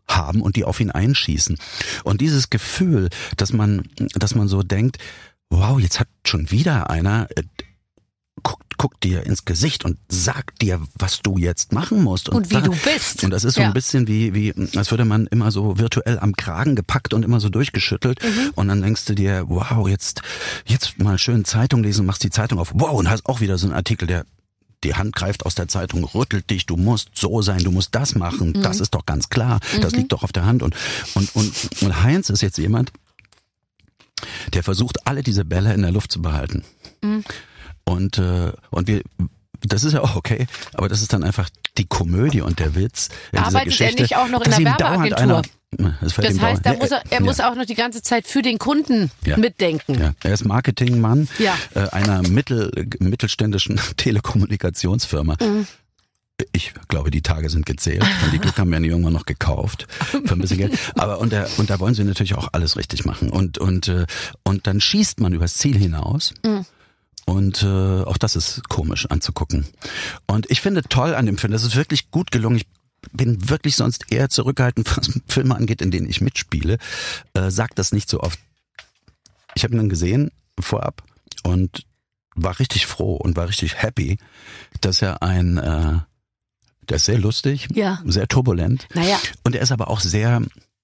haben und die auf ihn einschießen. Und dieses Gefühl, dass man, dass man so denkt, wow, jetzt hat schon wieder einer, äh, guckt, guckt dir ins Gesicht und sagt dir, was du jetzt machen musst. Und, und wie da, du bist. Und das ist so ja. ein bisschen wie, wie, als würde man immer so virtuell am Kragen gepackt und immer so durchgeschüttelt. Mhm. Und dann denkst du dir, wow, jetzt, jetzt mal schön Zeitung lesen, machst die Zeitung auf, wow, und hast auch wieder so einen Artikel, der die Hand greift aus der Zeitung, rüttelt dich, du musst so sein, du musst das machen, mhm. das ist doch ganz klar, mhm. das liegt doch auf der Hand. Und, und, und, und Heinz ist jetzt jemand, der versucht, alle diese Bälle in der Luft zu behalten. Mhm. Und, äh, und wir, das ist ja auch okay, aber das ist dann einfach die Komödie und der Witz in dieser Arbeitet Geschichte. er nicht auch noch in der Werbeagentur? Einer, das das heißt, da muss er, er muss ja. auch noch die ganze Zeit für den Kunden ja. mitdenken. Ja. Er ist Marketingmann ja. äh, einer mittel, mittelständischen Telekommunikationsfirma. Mhm. Ich glaube, die Tage sind gezählt. Wenn die Glück haben, werden die irgendwann noch gekauft für ein bisschen Geld. Aber und, der, und da wollen sie natürlich auch alles richtig machen. Und und äh, und dann schießt man übers Ziel hinaus. Mhm. Und äh, auch das ist komisch anzugucken. Und ich finde toll an dem Film, das ist wirklich gut gelungen. Ich bin wirklich sonst eher zurückhaltend, was Filme angeht, in denen ich mitspiele. Äh, sag das nicht so oft. Ich habe ihn gesehen vorab und war richtig froh und war richtig happy, dass er ein, äh, der ist sehr lustig, ja. sehr turbulent. Naja. Und er ist aber auch sehr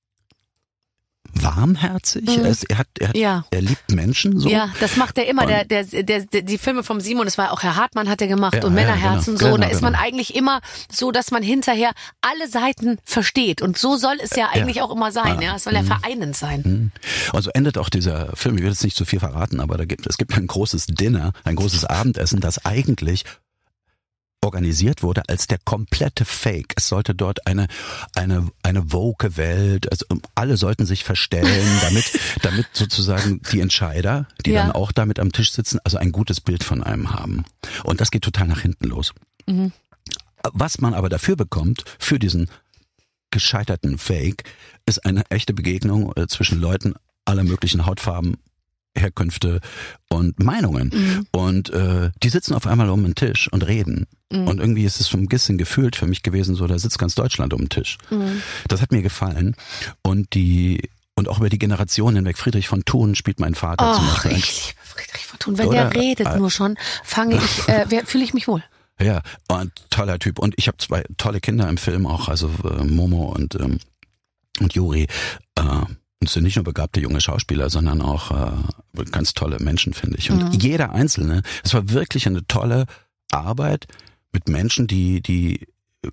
warmherzig. Mhm. Er, ist, er hat, er hat, ja. er liebt Menschen so. Ja, das macht er immer. Der, der, der, der, die Filme vom Simon, das war auch Herr Hartmann hat er gemacht ja, und Männerherzen ja, genau, so. genau, und da ist man genau. eigentlich immer so, dass man hinterher alle Seiten versteht. Und so soll es ja eigentlich ja. auch immer sein. Ja, es soll ja mhm. vereinend sein. Mhm. Und so endet auch dieser Film. Ich will jetzt nicht zu viel verraten, aber da gibt es gibt ein großes Dinner, ein großes Abendessen, das eigentlich organisiert wurde als der komplette Fake. Es sollte dort eine eine eine woke Welt, also alle sollten sich verstellen, damit damit sozusagen die Entscheider, die ja. dann auch da mit am Tisch sitzen, also ein gutes Bild von einem haben. Und das geht total nach hinten los. Mhm. Was man aber dafür bekommt, für diesen gescheiterten Fake, ist eine echte Begegnung äh, zwischen Leuten aller möglichen Hautfarben, Herkünfte und Meinungen. Mhm. Und äh, die sitzen auf einmal um den Tisch und reden. Mhm. Und irgendwie ist es so ein bisschen gefühlt für mich gewesen, so da sitzt ganz Deutschland um den Tisch. Mhm. Das hat mir gefallen. Und die und auch über die Generation hinweg, Friedrich von Thun spielt mein Vater oh, zum Beispiel. Ich liebe Friedrich von Thun. Wenn Oder, der redet äh, nur schon, fange ich, äh, fühle ich mich wohl. Ja, ein toller Typ. Und ich habe zwei tolle Kinder im Film auch, also äh, Momo und ähm, und Juri. Äh, Es sind nicht nur begabte junge Schauspieler, sondern auch äh, ganz tolle Menschen, finde ich. Und mhm. jeder Einzelne, es war wirklich eine tolle Arbeit mit Menschen, die, die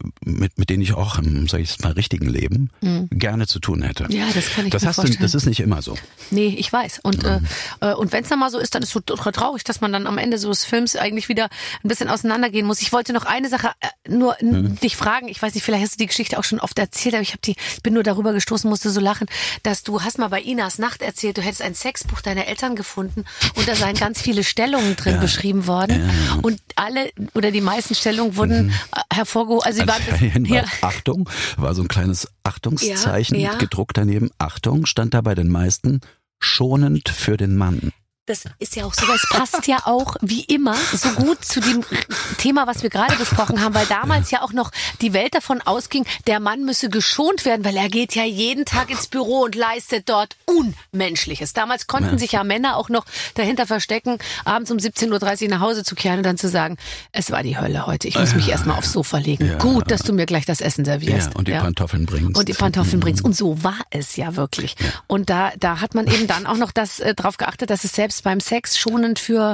mit mit denen ich auch im, sag ich mal, richtigen Leben mhm. gerne zu tun hätte. Ja, das kann ich das mir hast vorstellen. Du, das ist nicht immer so. Nee, ich weiß. Und ja. äh, und wenn es dann mal so ist, dann ist es so traurig, dass man dann am Ende so des Films eigentlich wieder ein bisschen auseinandergehen muss. Ich wollte noch eine Sache äh, nur mhm. dich fragen. Ich weiß nicht, vielleicht hast du die Geschichte auch schon oft erzählt, aber ich habe die bin nur darüber gestoßen, musste so lachen, dass du hast mal bei Inas Nacht erzählt, du hättest ein Sexbuch deiner Eltern gefunden und da seien ganz viele Stellungen drin ja. beschrieben worden ja. und alle oder die meisten Stellungen wurden mhm. hervorgehoben. Also sie waren ja. Achtung, war so ein kleines Achtungszeichen ja, ja. gedruckt daneben. Achtung, stand da bei den meisten, schonend für den Mann. Das ist ja auch so, es passt ja auch wie immer so gut zu dem Thema, was wir gerade besprochen haben, weil damals ja auch noch die Welt davon ausging, der Mann müsse geschont werden, weil er geht ja jeden Tag ins Büro und leistet dort Unmenschliches. Damals konnten ja. sich ja Männer auch noch dahinter verstecken, abends um siebzehn Uhr dreißig nach Hause zu kehren und dann zu sagen, es war die Hölle heute, ich muss mich ja. erstmal aufs Sofa legen. Ja. Gut, dass du mir gleich das Essen servierst. Ja, und die ja. Pantoffeln bringst. Und die Pantoffeln bringst. Und so war es ja wirklich. Ja. Und da, da hat man eben dann auch noch das äh, drauf geachtet, dass es selbst beim Sex schonend für,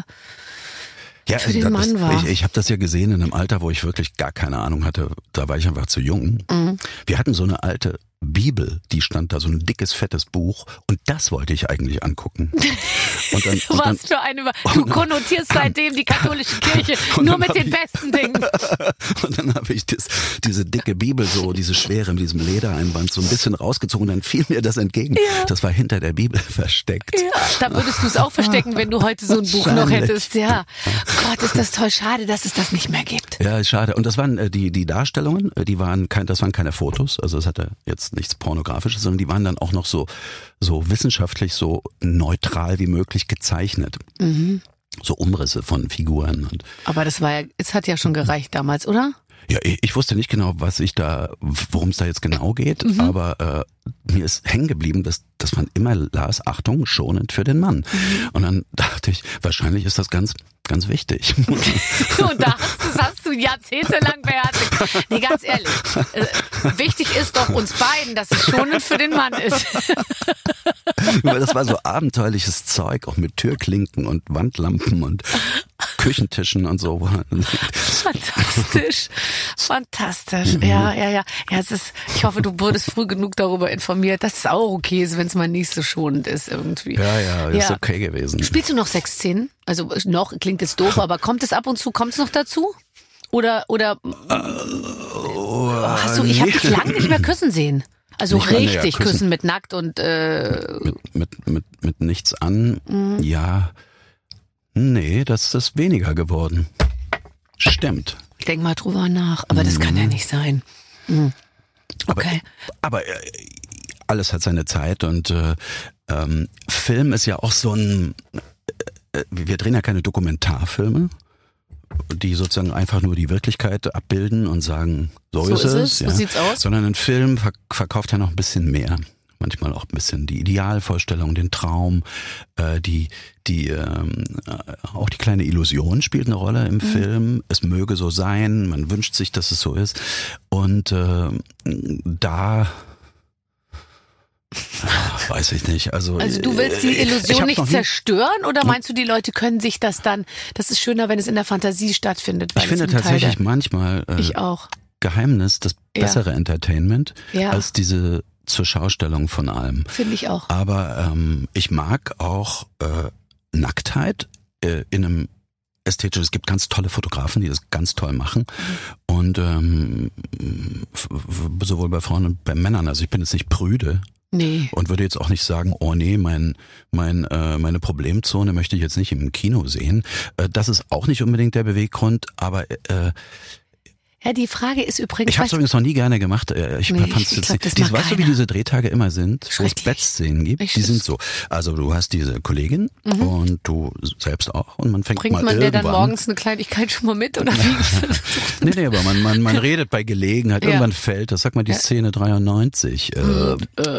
ja, für den Mann ist, war. Ich, ich habe das ja gesehen in einem Alter, wo ich wirklich gar keine Ahnung hatte. Da war ich einfach zu jung. Mhm. Wir hatten so eine alte Bibel, die stand da, so ein dickes, fettes Buch. Und das wollte ich eigentlich angucken. Und dann, und Was dann, für eine... Du konnotierst seitdem die katholische Kirche nur mit den ich, besten Dingen. Und dann habe ich das, diese dicke Bibel, so diese schwere mit diesem Ledereinband, so ein bisschen rausgezogen. Und dann fiel mir das entgegen. Ja. Das war hinter der Bibel versteckt. Ja, da würdest du es auch verstecken, wenn du heute so ein Buch noch hättest. Ja, Gott, ist das toll. Schade, dass es das nicht mehr gibt. Ja, schade. Und das waren äh, die die Darstellungen, die waren kein, das waren keine Fotos. Also es hatte jetzt nichts Pornografisches, sondern die waren dann auch noch so so wissenschaftlich so neutral wie möglich gezeichnet. Mhm. So Umrisse von Figuren. Und aber das war ja, es hat ja schon gereicht damals, oder? Ja, ich, ich wusste nicht genau, was ich da, worum es da jetzt genau geht, mhm. aber äh, mir ist hängen geblieben, dass, dass man immer las, Achtung, schonend für den Mann. Mhm. Und dann dachte ich, wahrscheinlich ist das ganz, ganz wichtig. Und da hast, das hast du jahrzehntelang beherzigt. Nee, ganz ehrlich, äh, wichtig ist doch uns beiden, dass es schonend für den Mann ist. Das war so abenteuerliches Zeug, auch mit Türklinken und Wandlampen und Küchentischen und so. Fantastisch, fantastisch. Mhm. Ja, ja, ja. Ja, es ist. Ich hoffe, du wurdest früh genug darüber informiert, dass es auch okay ist, wenn es mal nicht so schonend ist irgendwie. Ja, ja, ist ja. okay gewesen. Spielst du noch Sexszenen? Also noch klingt jetzt doof, aber kommt es ab und zu? Kommt es noch dazu? Oder oder uh, hast du? Ich habe dich lange nicht mehr küssen sehen. Also nicht richtig meine, ja, küssen. küssen mit nackt und äh mit, mit mit mit nichts an. Mhm. Ja. Nee, das ist weniger geworden. Stimmt. Denk mal drüber nach, aber das kann ja nicht sein. Mhm. Okay. Aber, aber äh, alles hat seine Zeit und äh, ähm, Film ist ja auch so ein, äh, wir drehen ja keine Dokumentarfilme, die sozusagen einfach nur die Wirklichkeit abbilden und sagen, so, so ist, ist es, es. So ja. sieht's aus. Sondern ein Film verk- verkauft ja noch ein bisschen mehr. Manchmal auch ein bisschen die Idealvorstellung, den Traum, äh, die, die, ähm, auch die kleine Illusion spielt eine Rolle im mhm. Film. Es möge so sein, man wünscht sich, dass es so ist. Und äh, da weiß ich nicht. Also, also du willst die Illusion nicht zerstören oder meinst du, die Leute können sich das dann, das ist schöner, wenn es in der Fantasie stattfindet? Weil ich finde tatsächlich manchmal äh, ich auch. Geheimnis das bessere ja. Entertainment ja. als diese zur Schaustellung von allem. Finde ich auch. Aber ähm, ich mag auch äh, Nacktheit äh, in einem ästhetischen, es gibt ganz tolle Fotografen, die das ganz toll machen. Mhm. Und ähm, f- f- sowohl bei Frauen und bei Männern. Also ich bin jetzt nicht prüde. Nee. Und würde jetzt auch nicht sagen, oh nee, mein, mein, äh, meine Problemzone möchte ich jetzt nicht im Kino sehen. Äh, das ist auch nicht unbedingt der Beweggrund, aber äh, ja, die Frage ist übrigens... Ich habe es übrigens noch nie gerne gemacht. Ich nee, fand's ich jetzt glaub, nicht. Diese, weißt du, wie diese Drehtage immer sind, wo es Bettszenen gibt? Ich die sind so. Also du hast diese Kollegin mhm. und du selbst auch und man fängt Bringt mal man irgendwann... der dann morgens eine Kleinigkeit schon mal mit oder wie? nee, nee, aber man, man, man redet bei Gelegenheit. Ja. Irgendwann fällt, das sagt mal die ja. Szene dreiundneunzig. Äh,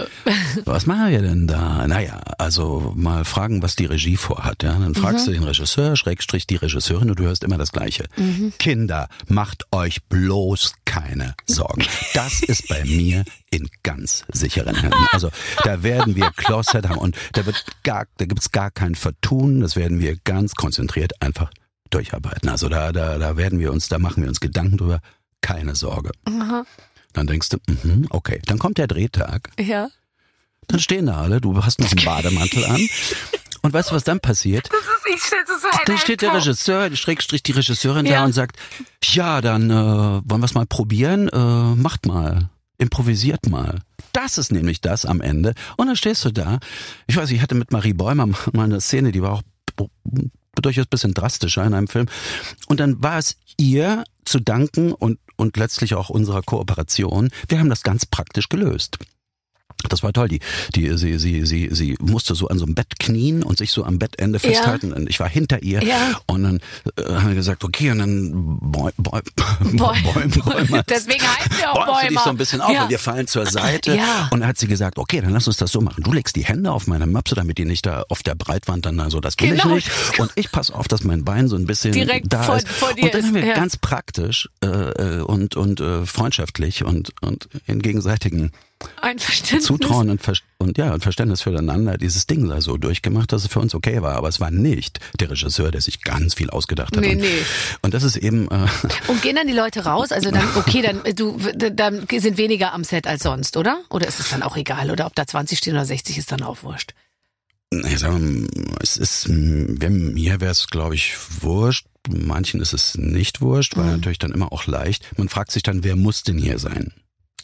was machen wir denn da? Naja, also mal fragen, was die Regie vorhat. Ja? Dann fragst mhm. du den Regisseur, Schrägstrich die Regisseurin und du hörst immer das Gleiche. Mhm. Kinder, macht euch bloß keine Sorgen. Das ist bei mir in ganz sicheren Händen. Also da werden wir Closet haben und da wird gar, da gibt's gar kein Vertun. Das werden wir ganz konzentriert einfach durcharbeiten. Also da, da, da werden wir uns, da machen wir uns Gedanken drüber. Keine Sorge. Aha. Dann denkst du, mh, okay, dann kommt der Drehtag. Ja. Dann stehen da alle. Du hast noch einen Bademantel an. Und weißt du, was dann passiert? Das ist, ich stell das so ein Dann steht der Regisseur, Schrägstrich die Regisseurin ja. da und sagt, ja, dann äh, wollen wir es mal probieren, äh, macht mal, improvisiert mal. Das ist nämlich das am Ende. Und dann stehst du da. Ich weiß, ich hatte mit Marie Bäumer mal eine Szene, die war auch durchaus ein bisschen drastischer in einem Film. Und dann war es ihr zu danken und, und letztlich auch unserer Kooperation. Wir haben das ganz praktisch gelöst. Das war toll. Die, die, sie, sie, sie, sie musste so an so einem Bett knien und sich so am Bettende festhalten. Ja. Und ich war hinter ihr. Ja. Und dann äh, haben wir gesagt, okay, und dann Bäum, Bäum, Bäum, Bäum, Bäum. Deswegen heißt sie auch Bäumer. Bäumt dich so ein bisschen auf ja. und wir fallen zur Seite. Ja. Und dann hat sie gesagt, okay, dann lass uns das so machen. Du legst die Hände auf meine Möpse, damit die nicht da auf der Breitwand dann so, das will genau. ich nicht. Und ich passe auf, dass mein Bein so ein bisschen direkt da vor, ist. Vor dir und dann ist. haben wir ja. ganz praktisch äh, und, und äh, freundschaftlich und, und in gegenseitigen Einverständnis. Zutrauen und, Ver- und ja und Verständnis füreinander dieses Ding da so durchgemacht, dass es für uns okay war. Aber es war nicht der Regisseur, der sich ganz viel ausgedacht hat. Nee, und, nee. und das ist eben... Äh, und gehen dann die Leute raus? Also dann, okay, dann, du, dann sind weniger am Set als sonst, oder? Oder ist es dann auch egal? Oder ob da zwanzig stehen oder sechzig ist dann auch wurscht? Ich sag mal, es ist, mir wäre es, glaube ich, wurscht. Manchen ist es nicht wurscht, weil mhm. natürlich dann immer auch leicht. Man fragt sich dann, wer muss denn hier sein?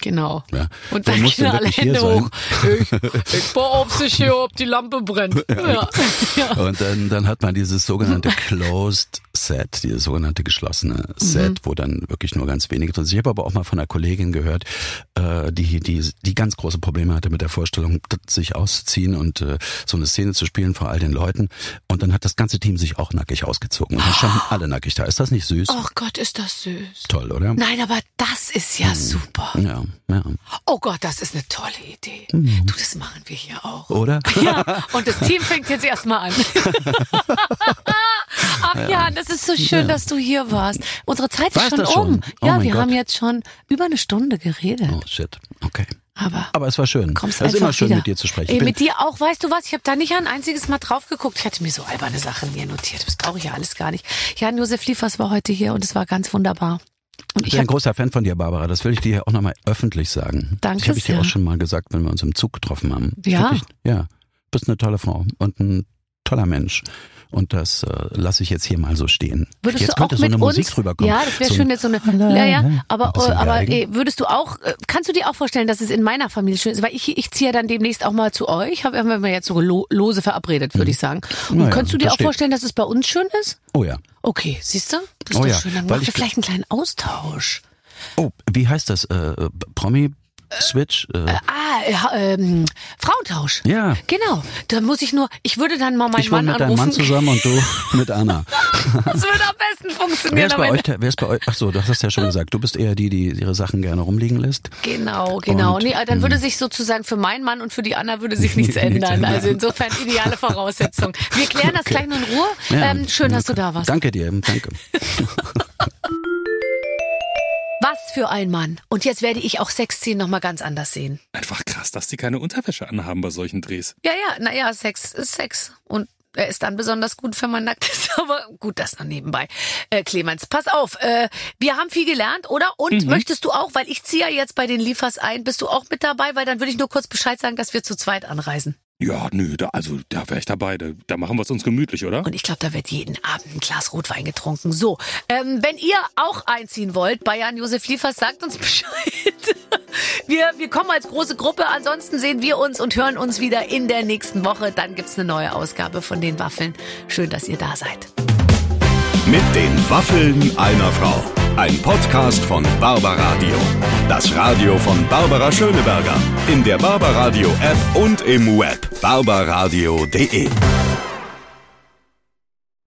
Genau. Ja. Und Wer dann muss gehen denn alle wirklich hier Hände sein? hoch. Ich, ich baue auf sich hier, ob die Lampe brennt. Ja. Ja. Und dann, dann hat man dieses sogenannte Closed Set, dieses sogenannte geschlossene Set, mhm. wo dann wirklich nur ganz wenige drin sind. Ich habe aber auch mal von einer Kollegin gehört, äh, die, die, die ganz große Probleme hatte mit der Vorstellung, sich auszuziehen und äh, so eine Szene zu spielen vor all den Leuten. Und dann hat das ganze Team sich auch nackig ausgezogen. Und dann standen oh. alle nackig da. Ist das nicht süß? Oh Gott, ist das süß. Toll, oder? Nein, aber das ist ja mhm. super. Ja, ja. Oh Gott, das ist eine tolle Idee. Mhm. Du, das machen wir hier auch. Oder? Ja, und das Team fängt jetzt erstmal an. Ach ja. ja, das ist so schön, ja. dass du hier warst. Unsere Zeit War's ist schon schon? um. Oh ja, wir Gott. haben jetzt schon über eine Stunde geredet. Oh shit, okay. Aber, Aber es war schön. Es ist immer schön, wieder. mit dir zu sprechen. Ey, mit dir auch, weißt du was, ich habe da nicht ein einziges Mal drauf geguckt. Ich hatte mir so alberne Sachen hier notiert. Das brauche ich ja alles gar nicht. Jan-Josef Liefers war heute hier und es war ganz wunderbar. Und ich bin ein großer Fan von dir, Barbara. Das will ich dir auch nochmal öffentlich sagen. Danke Das habe ich dir sehr. auch schon mal gesagt, wenn wir uns im Zug getroffen haben. Ja? Wirklich, ja. Du bist eine tolle Frau und ein toller Mensch. Und das äh, lasse ich jetzt hier mal so stehen. Würdest jetzt du auch könnte so mit eine uns? Musik rüberkommen. Ja, das wäre so schön, jetzt so eine. Ja, ja. Aber, ein aber Geigen. ey, würdest du auch, kannst du dir auch vorstellen, dass es in meiner Familie schön ist? Weil ich, ich ziehe ja dann demnächst auch mal zu euch. Haben wir jetzt so lo, lose verabredet, würde hm. ich sagen. Und naja, könntest du dir auch verstehe. vorstellen, dass es bei uns schön ist? Oh ja. Okay, siehst du? Das ist Oh doch ja, schön. Dann weil machen wir ich- vielleicht einen kleinen Austausch. Oh, wie heißt das? Äh, Promi Switch? Äh, Ah, äh, ähm, Frauentausch. ja. Genau. Da muss ich nur, ich würde dann mal meinen Ich wohne Mann mit deinem anrufen. Mann zusammen und du mit Anna. Das würde am besten Wer funktionieren. ist am bei Ende. euch? der- Wer ist bei euch? Ach so, du hast es ja schon gesagt. Du bist eher die, die ihre Sachen gerne rumliegen lässt. Genau, genau. Und, nee, dann würde mh. sich sozusagen für meinen Mann und für die Anna würde sich nichts ändern. Also insofern ideale Voraussetzung. Wir klären das Okay. gleich nur in Ruhe. Ja. Ähm, schön, dass du da warst. Danke dir, danke. Was für ein Mann. Und jetzt werde ich auch Sexszenen nochmal ganz anders sehen. Einfach krass, dass die keine Unterwäsche anhaben bei solchen Drehs. Ja, ja, naja, Sex ist Sex. Und er ist dann besonders gut, wenn man nackt ist. Aber gut, das noch nebenbei. Äh, Clemens, pass auf. Äh, wir haben viel gelernt, oder? Und Mhm. möchtest du auch, weil ich ziehe ja jetzt bei den Liefers ein, bist du auch mit dabei? Weil dann würde ich nur kurz Bescheid sagen, dass wir zu zweit anreisen. Ja, nö, da, also da wäre ich dabei. Da, da machen wir es uns gemütlich, oder? Und ich glaube, da wird jeden Abend ein Glas Rotwein getrunken. So, ähm, wenn ihr auch einziehen wollt bei Jan-Josef Liefers, sagt uns Bescheid. Wir, wir kommen als große Gruppe. Ansonsten sehen wir uns und hören uns wieder in der nächsten Woche. Dann gibt's eine neue Ausgabe von den Waffeln. Schön, dass ihr da seid. Mit den Waffeln einer Frau. Ein Podcast von Barbaradio. Das Radio von Barbara Schöneberger. In der Barbaradio App und im Web barbaradio punkt de.